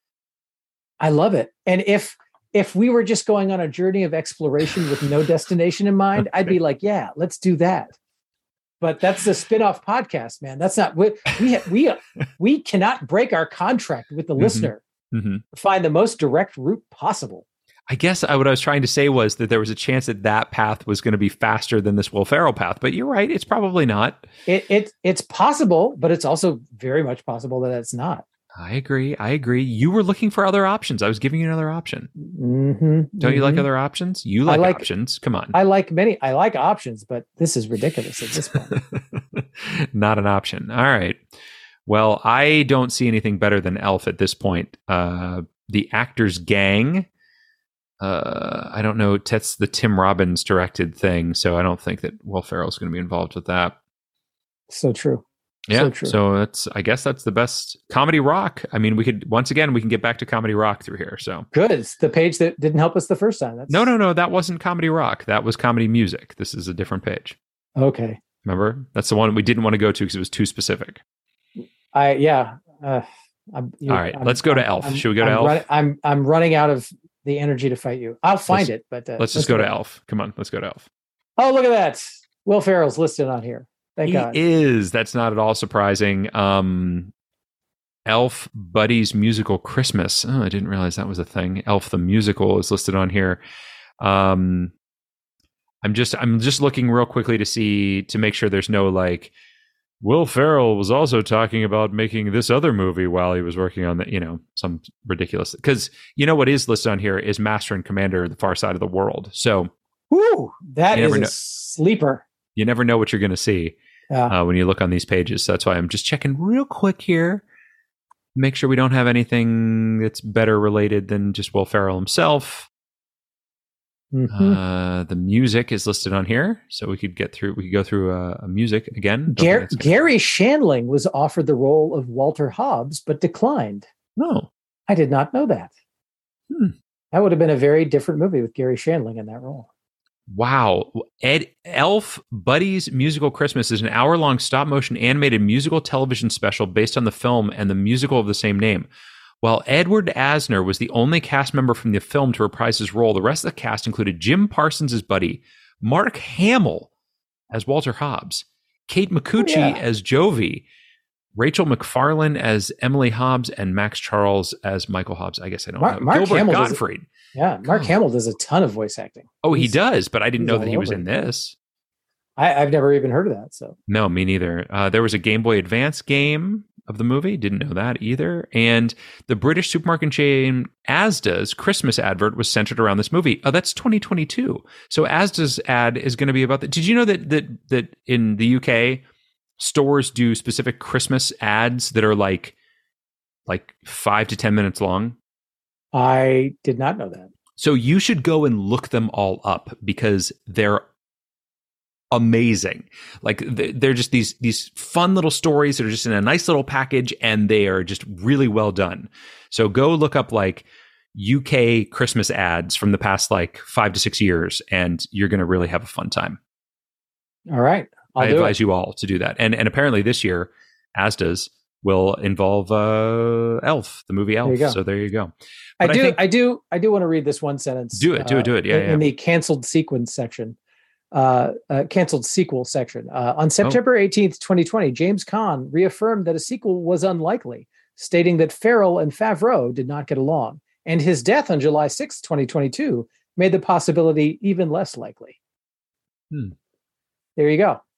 I love it. And if if we were just going on a journey of exploration with no destination in mind, I'd be like, yeah, let's do that. But that's the spin-off podcast, man. That's not we we we, we cannot break our contract with the Mhm. listener Mhm. to find the most direct route possible. I guess I, what I was trying to say was that there was a chance that that path was going to be faster than this Will Ferrell path, but you're right, it's probably not. It it it's possible, but it's also very much possible that it's not. I agree. I agree. You were looking for other options. I was giving you another option. Mm-hmm, Don't you like mhm. other options? You like, like- options. Come on. I like many. I like options, but this is ridiculous at this point. Not an option. All right. Well, I don't see anything better than Elf at this point. Uh, the Actors Gang. Uh, I don't know. That's the Tim Robbins directed thing, so I don't think that Will Ferrell is going to be involved with that. So true. Yeah. So true. So that's. I guess that's the best comedy rock. I mean, we could once again we can get back to comedy rock through here. So Good. It's the page that didn't help us the first time. That's no, no, no. That wasn't comedy rock. That was comedy music. This is a different page. Okay. Remember? That's the one we didn't want to go to because it was too specific. I yeah. Uh, I'm, you, All right, I'm- let's go to I'm- Elf. I'm- Should we go to I'm Elf? Running, I'm I'm running out of the energy to fight you. I'll find Let's- it, but uh, Let's just go to Elf. Come on, let's go to Elf. Oh, look at that! Will Ferrell's listed on here. Thank He God. is. That's not at all surprising. Um, Elf Buddy's Musical Christmas. Oh, I didn't realize that was a thing. Elf the Musical is listed on here. Um, I'm just I'm just looking real quickly to see to make sure there's no like Will Ferrell was also talking about making this other movie while he was working on the, you know, some ridiculous, because you know what is listed on here is Master and Commander: The Far Side of the World. So Woo! That You is never a know. sleeper. you never know what you're going to see Yeah. uh, when you look on these pages. So that's why I'm just checking real quick here. Make sure we don't have anything that's better related than just Will Ferrell himself. Mhm. Uh, the music is listed on here, so we could get through. We could go through uh, a music again. Don't Gar- think it's- Gary Shandling was offered the role of Walter Hobbs, but declined. No. I did not know that. Hmm. That would have been a very different movie with Gary Shandling in that role. Wow. Ed Elf Buddy's Musical Christmas is an hour-long stop-motion animated musical television special based on the film and the musical of the same name. While Edward Asner was the only cast member from the film to reprise his role, the rest of the cast included Jim Parsons as Buddy, Mark Hamill as Walter Hobbs, Kate Micucci Oh, yeah. as Jovi, Rachel McFarlane as Emily Hobbs, and Max Charles as Michael Hobbs. I guess I don't Mark- know. Mark Gilbert Hamill does- Gottfried. Yeah, Mark God. Hamill does a ton of voice acting. Oh, he He's- does, but I didn't he's know all that he was over in it. this. I, I've never even heard of that. So No, me neither. Uh, there was a Game Boy Advance game of the movie. Didn't know that either. And the British supermarket chain Asda's Christmas advert was centered around this movie. Oh, that's twenty twenty-two. So Asda's ad is going to be about that. Did you know that that that in the U K stores do specific Christmas ads that are like like five to ten minutes long? I did not know that. So you should go and look them all up because they're amazing. Like they're just these these fun little stories that are just in a nice little package, and they are just really well done. So go look up like U K Christmas ads from the past like five to six years, and you're going to really have a fun time. All right. I'll I do advise it. you all to do that. And and apparently this year, Asda's will involve uh, Elf, the movie Elf. There so there you go. But I do, I, think, I do, I do want to read this one sentence. Do it, do it, do it. Yeah, in, yeah. in the canceled sequence section, uh, uh, canceled sequel section. Uh, on September eighteenth, twenty twenty, James Caan reaffirmed that a sequel was unlikely, stating that Farrell and Favreau did not get along, and his death on July sixth, twenty twenty-two, made the possibility even less likely. Hmm. There you go.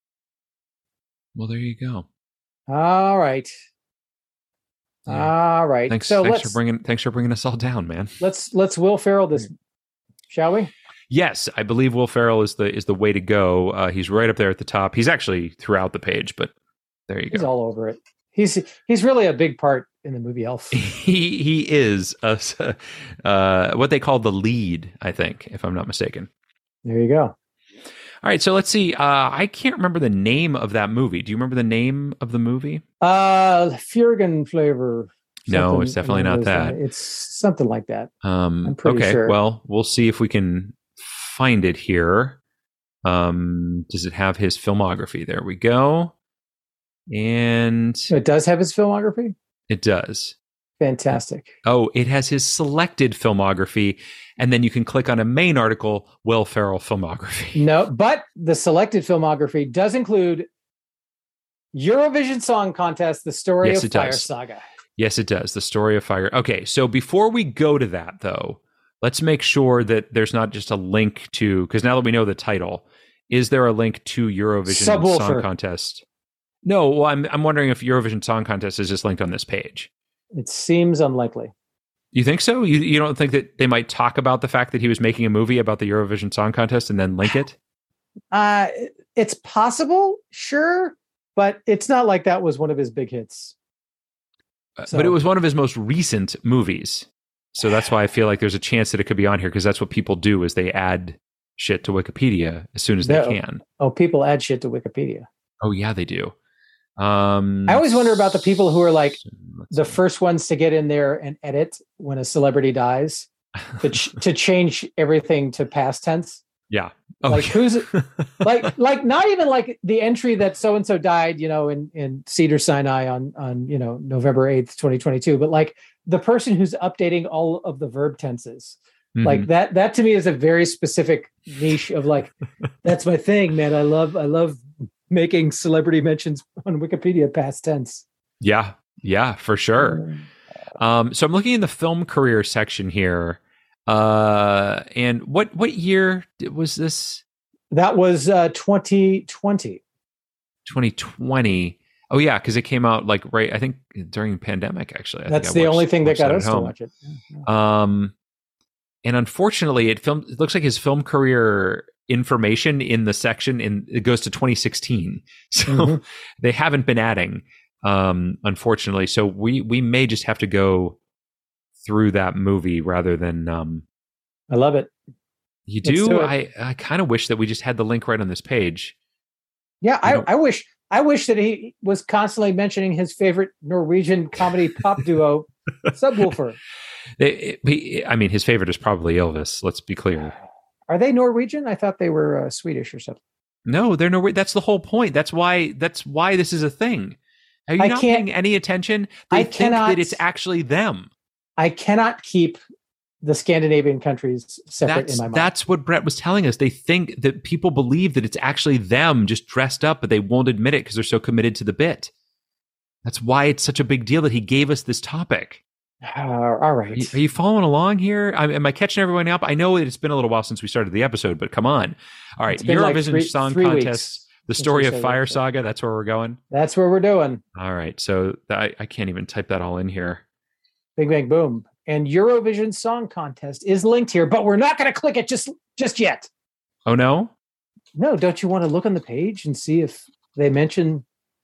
Well, there you go. All right. Yeah. All right. Thanks, so thanks let's, for bringing thanks for bringing us all down, man. Let's let's Will Ferrell this, shall we? Yes, I believe Will Ferrell is the is the way to go. Uh, he's right up there at the top. He's actually throughout the page, but there you he's go. He's all over it. He's he's really a big part in the movie Elf. he he is a, uh, what they call the lead, I think, if I'm not mistaken. There you go. All right, so let's see. Uh, I can't remember the name of that movie. Do you remember the name of the movie? Uh, Furgan flavor. No, it's definitely not that. It's something like that. Um, I'm pretty okay, sure. Well, we'll see if we can find it here. Um, does it have his filmography? There we go. And it does have his filmography? It does. Fantastic. Oh, it has his selected filmography, and then you can click on a main article, Will Ferrell filmography. No, but the selected filmography does include Eurovision Song Contest, The Story yes, of Fire does. Saga. Yes, it does. The Story of Fire. Okay, so before we go to that, though, let's make sure that there's not just a link to, because now that we know the title, is there a link to Eurovision Subwoofer. Song Contest? No, well, I'm I'm wondering if Eurovision Song Contest is just linked on this page. It seems unlikely. You think so? You you don't think that they might talk about the fact that he was making a movie about the Eurovision Song Contest and then link it? Uh, it's possible, sure, but it's not like that was one of his big hits. So. But it was one of his most recent movies. So that's why I feel like there's a chance that it could be on here, because that's what people do is they add shit to Wikipedia as soon as they no. can. Oh, people add shit to Wikipedia. Oh, yeah, they do. Um, I always wonder about the people who are like the see. first ones to get in there and edit when a celebrity dies to ch- to change everything to past tense. Yeah. Oh, like yeah. who's like like not even like the entry that so and so died, you know, in in Cedar Sinai on on you know November eighth, twenty twenty-two, but like the person who's updating all of the verb tenses. Mm-hmm. Like that that to me is a very specific niche of like that's my thing, man. I love I love making celebrity mentions on Wikipedia past tense. Yeah, yeah, for sure. Um, so I'm looking in the film career section here. Uh, and what what year was this? That was uh, twenty twenty. twenty twenty. Oh yeah, because it came out like right, I think during the pandemic. Actually, I that's think the watched, only thing that got us home. to watch it. Um, and unfortunately, it filmed. It looks like his film career information in the section in it goes to twenty sixteen, so mm-hmm. they haven't been adding, um, unfortunately. So we we may just have to go through that movie rather than. Um, I love it. You do? do I I kind of wish that we just had the link right on this page. Yeah, I, I wish I wish that he was constantly mentioning his favorite Norwegian comedy pop duo, Subwoofer. It, it, I mean, his favorite is probably Elvis. Let's be clear. Are they Norwegian? I thought they were uh, Swedish or something. No, they're Norwegian. That's the whole point. That's why. That's why this is a thing. Are you I not can't, paying any attention? They I think cannot, that it's actually them. I cannot keep the Scandinavian countries separate that's, in my mind. That's what Brett was telling us. They think that people believe that it's actually them just dressed up, but they won't admit it because they're so committed to the bit. That's why it's such a big deal that he gave us this topic. Uh, all right. Are you, are you following along here? I, am I catching everyone up? I know it's been a little while since we started the episode, but come on. All right. Eurovision like three, Song three Contest, The Story of Fire that. Saga. That's where we're going. That's where we're doing. All right. So I, I can't even type that all in here. Bing, bang, boom. And Eurovision Song Contest is linked here, but we're not going to click it just, just yet. Oh, no? No, don't you want to look on the page and see if they mention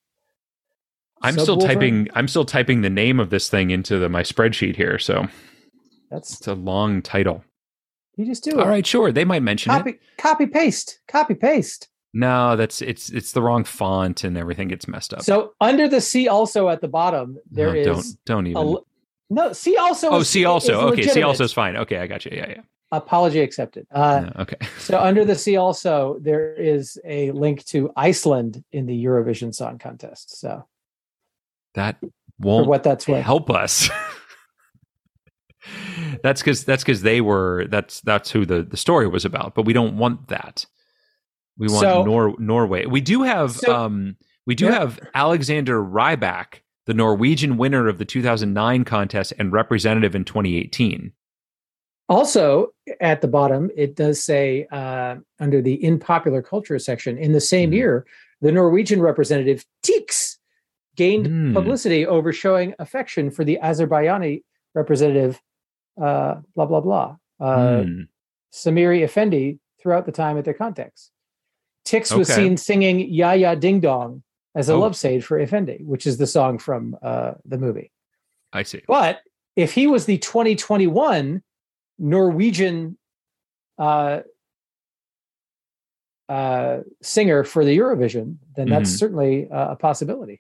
I'm still typing I'm still typing the name of this thing into the, my spreadsheet here, so that's it's a long title. You just do it. All right, sure. They might mention copy, it. Copy, paste, copy, paste. No, that's it's it's the wrong font and everything gets messed up. So under the see also at the bottom, there no, is don't don't even. A, no, see also. Oh, is, see also. is Okay, legitimate. see also is fine. Okay, I got you. Yeah, yeah. Apology accepted. Uh, no, okay. So under the see also, there is a link to Iceland in the Eurovision Song Contest. So that won't for what that's worth. help us. that's because that's because they were that's that's who the, the story was about. But we don't want that. We want so, Nor Norway. We do have so, um we do yeah. have Alexander Rybak, the Norwegian winner of the two thousand nine contest and representative in twenty eighteen. Also, at the bottom, it does say uh, under the in popular culture section, in the same mm. year, the Norwegian representative Tix gained mm. publicity over showing affection for the Azerbaijani representative, uh, blah, blah, blah, uh, mm. Samiri Effendi, throughout the time at their contacts. Tix okay. was seen singing Ya Ya Ding Dong as a oh. love sage for Effendi, which is the song from uh, the movie. I see. But if he was the twenty twenty-one Norwegian uh, uh, singer for the Eurovision, then that's mm-hmm. certainly uh, a possibility.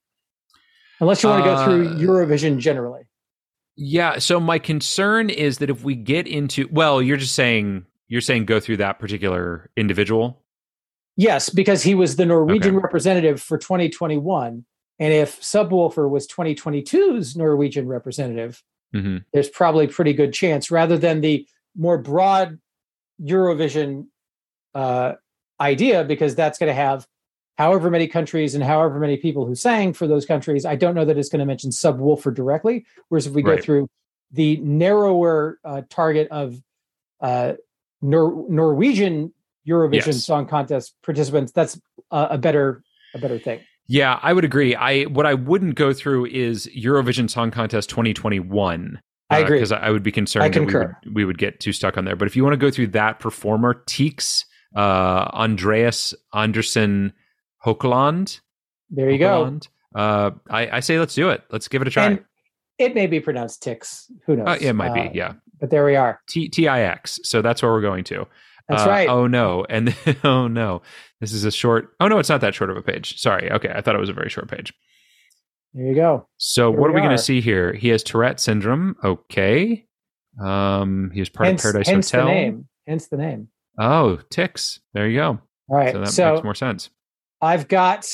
Unless you want to go uh, through Eurovision generally. Yeah. So my concern is that if we get into, well, you're just saying, you're saying go through that particular individual. Yes, because he was the Norwegian okay. representative for twenty twenty-one. And if Subwoofer was twenty twenty-two's Norwegian representative, mm-hmm. there's probably a pretty good chance, rather than the more broad Eurovision uh, idea, because that's going to have however many countries and however many people who sang for those countries. I don't know that it's going to mention Subwoofer directly. Whereas if we right. go through the narrower uh, target of uh, Nor- Norwegian Eurovision yes. Song Contest participants, that's uh, a better a better thing. Yeah, I would agree. I what I wouldn't go through is Eurovision Song Contest twenty twenty-one. I agree, because uh, I would be concerned I that we concur. would, we would get too stuck on there. But if you want to go through that performer, Tix, uh, Andreas Andersen Hokeland, there you Hokeland, go. Uh, I, I say let's do it. Let's give it a try. And it may be pronounced Tix. Who knows? Uh, it might uh, be. Yeah, but there we are. T T I X. So that's where we're going to. That's uh, right. Oh no, and oh no, this is a short. Oh no, it's not that short of a page. Sorry. Okay, I thought it was a very short page. There you go. So Here what we are we are. going to see here? He has Tourette syndrome. Okay. Um, he was part hence, of Paradise hence Hotel. The name. Hence the name. Oh, Tix. There you go. All right. So that so makes more sense. I've got.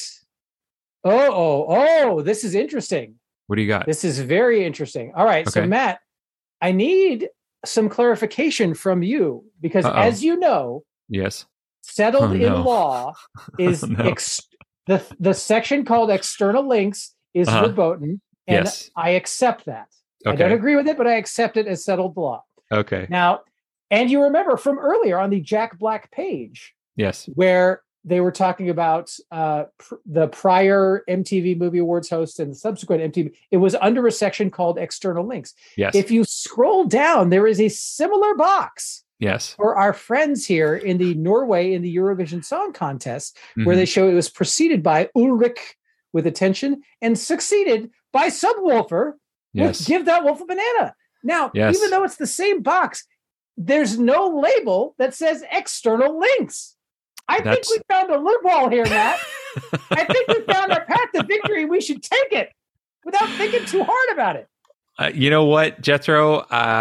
Oh, oh, oh! This is interesting. What do you got? This is very interesting. All right. Okay. So Matt, I need some clarification from you because, Uh-oh. as you know, yes, settled oh, no. in law is oh, no. ex- the the section called external links is uh-huh. verboten, and yes. I accept that. Okay. I don't agree with it, but I accept it as settled law. Okay. Now, and you remember from earlier on the Jack Black page, yes, where they were talking about uh, pr- the prior M T V Movie Awards host and the subsequent M T V. It was under a section called external links. Yes. If you scroll down, there is a similar box. Yes. For our friends here in the Norway in the Eurovision Song Contest, mm-hmm. where they show it was preceded by Ulrich with attention and succeeded by Subwoofer yes. with Give That Wolf a Banana. Now, yes. even though it's the same box, there's no label that says external links. I That's... think we found a loophole here, Matt. I think we found our path to victory. We should take it without thinking too hard about it. Uh, you know what, Jethro?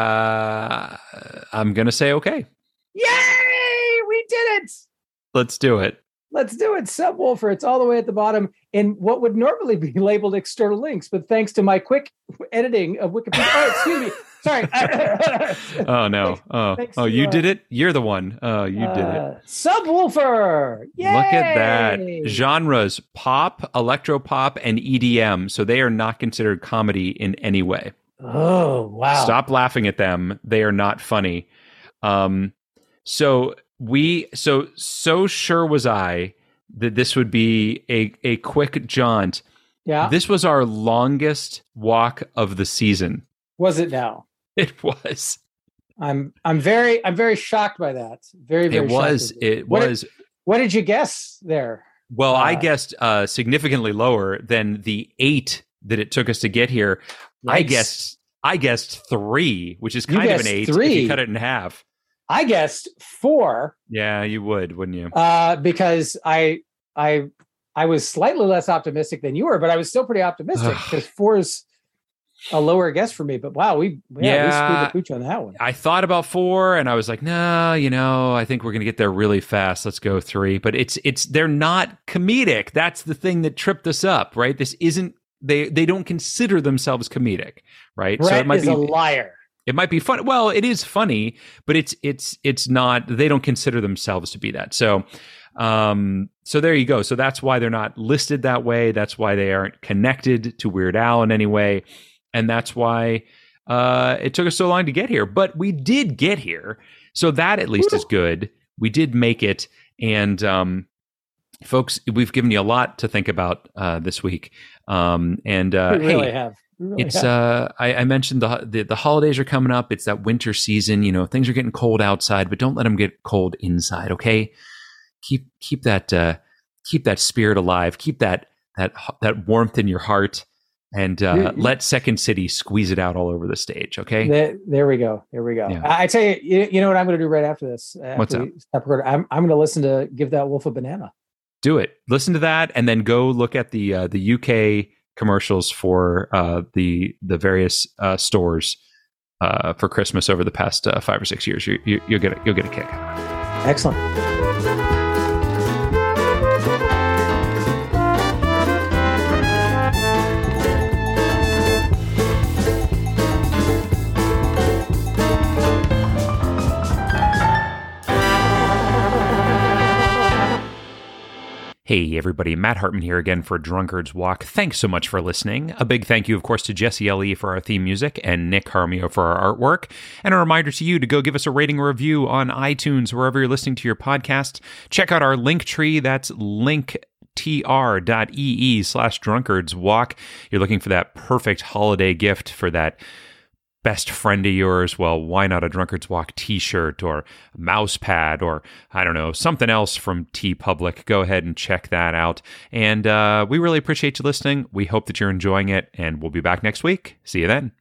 Uh, I'm going to say okay. Yay! We did it! Let's do it. Let's do it. Subwoofer. It's all the way at the bottom in what would normally be labeled external links, but thanks to my quick editing of Wikipedia. Oh, excuse me. Sorry. oh, no. Oh, thanks oh you to, did it? You're the one. Oh, you uh, did it. Subwoofer. Yay! Look at that. Genres, pop, electropop, and E D M. So they are not considered comedy in any way. Oh, wow. Stop laughing at them. They are not funny. Um, so we, so, so sure was I that this would be a, a quick jaunt. Yeah. This was our longest walk of the season. Was it now? It was. I'm, I'm very, I'm very shocked by that. Very, very It was, it what was. Did, what did you guess there? Well, uh, I guessed uh, significantly lower than the eight that it took us to get here. Yikes. I guessed I guessed three, which is kind of an eight three. if you cut it in half. I guessed four. Yeah, you would, wouldn't you? Uh, because I I I was slightly less optimistic than you were, but I was still pretty optimistic because four is a lower guess for me. But wow, we yeah, yeah, we screwed the pooch on that one. I thought about four, and I was like, no, you know, I think we're gonna get there really fast. Let's go three. But it's it's they're not comedic. That's the thing that tripped us up, right? This isn't they they don't consider themselves comedic, right? Brett so it might is be a liar. It might be fun. Well, it is funny, but it's it's it's not. They don't consider themselves to be that. So, um, so there you go. So that's why they're not listed that way. That's why they aren't connected to Weird Al in any way, and that's why uh, it took us so long to get here. But we did get here, so that at least is good. We did make it, and um, folks, we've given you a lot to think about uh, this week. Um, and uh, we really hey, have. Really it's uh I, I mentioned the, the the holidays are coming up. It's that winter season, you know, things are getting cold outside, but don't let them get cold inside, okay? Keep keep that uh keep that spirit alive. Keep that that that warmth in your heart, and uh, you, let Second City squeeze it out all over the stage, okay? There, there we go. There we go. Yeah. I, I tell you, you, you know what I'm going to do right after this? After What's up? I'm I'm going to listen to Give That Wolf a Banana. Do it. Listen to that, and then go look at the uh, the U K commercials for uh, the the various uh, stores uh, for Christmas over the past uh, five or six years. You, you, you'll get a, you'll get a kick out of it. Excellent. Hey everybody, Matt Hartman here again for Drunkard's Walk. Thanks so much for listening. A big thank you, of course, to Jesse L E for our theme music and Nick Harmio for our artwork. And a reminder to you to go give us a rating or review on iTunes, wherever you're listening to your podcast. Check out our link tree. That's linktr.ee slash Drunkards Walk. You're looking for that perfect holiday gift for that best friend of yours. Well, why not a Drunkard's Walk t-shirt or mouse pad or, I don't know, something else from TeePublic? Go ahead and check that out. And uh, we really appreciate you listening. We hope that you're enjoying it, and we'll be back next week. See you then.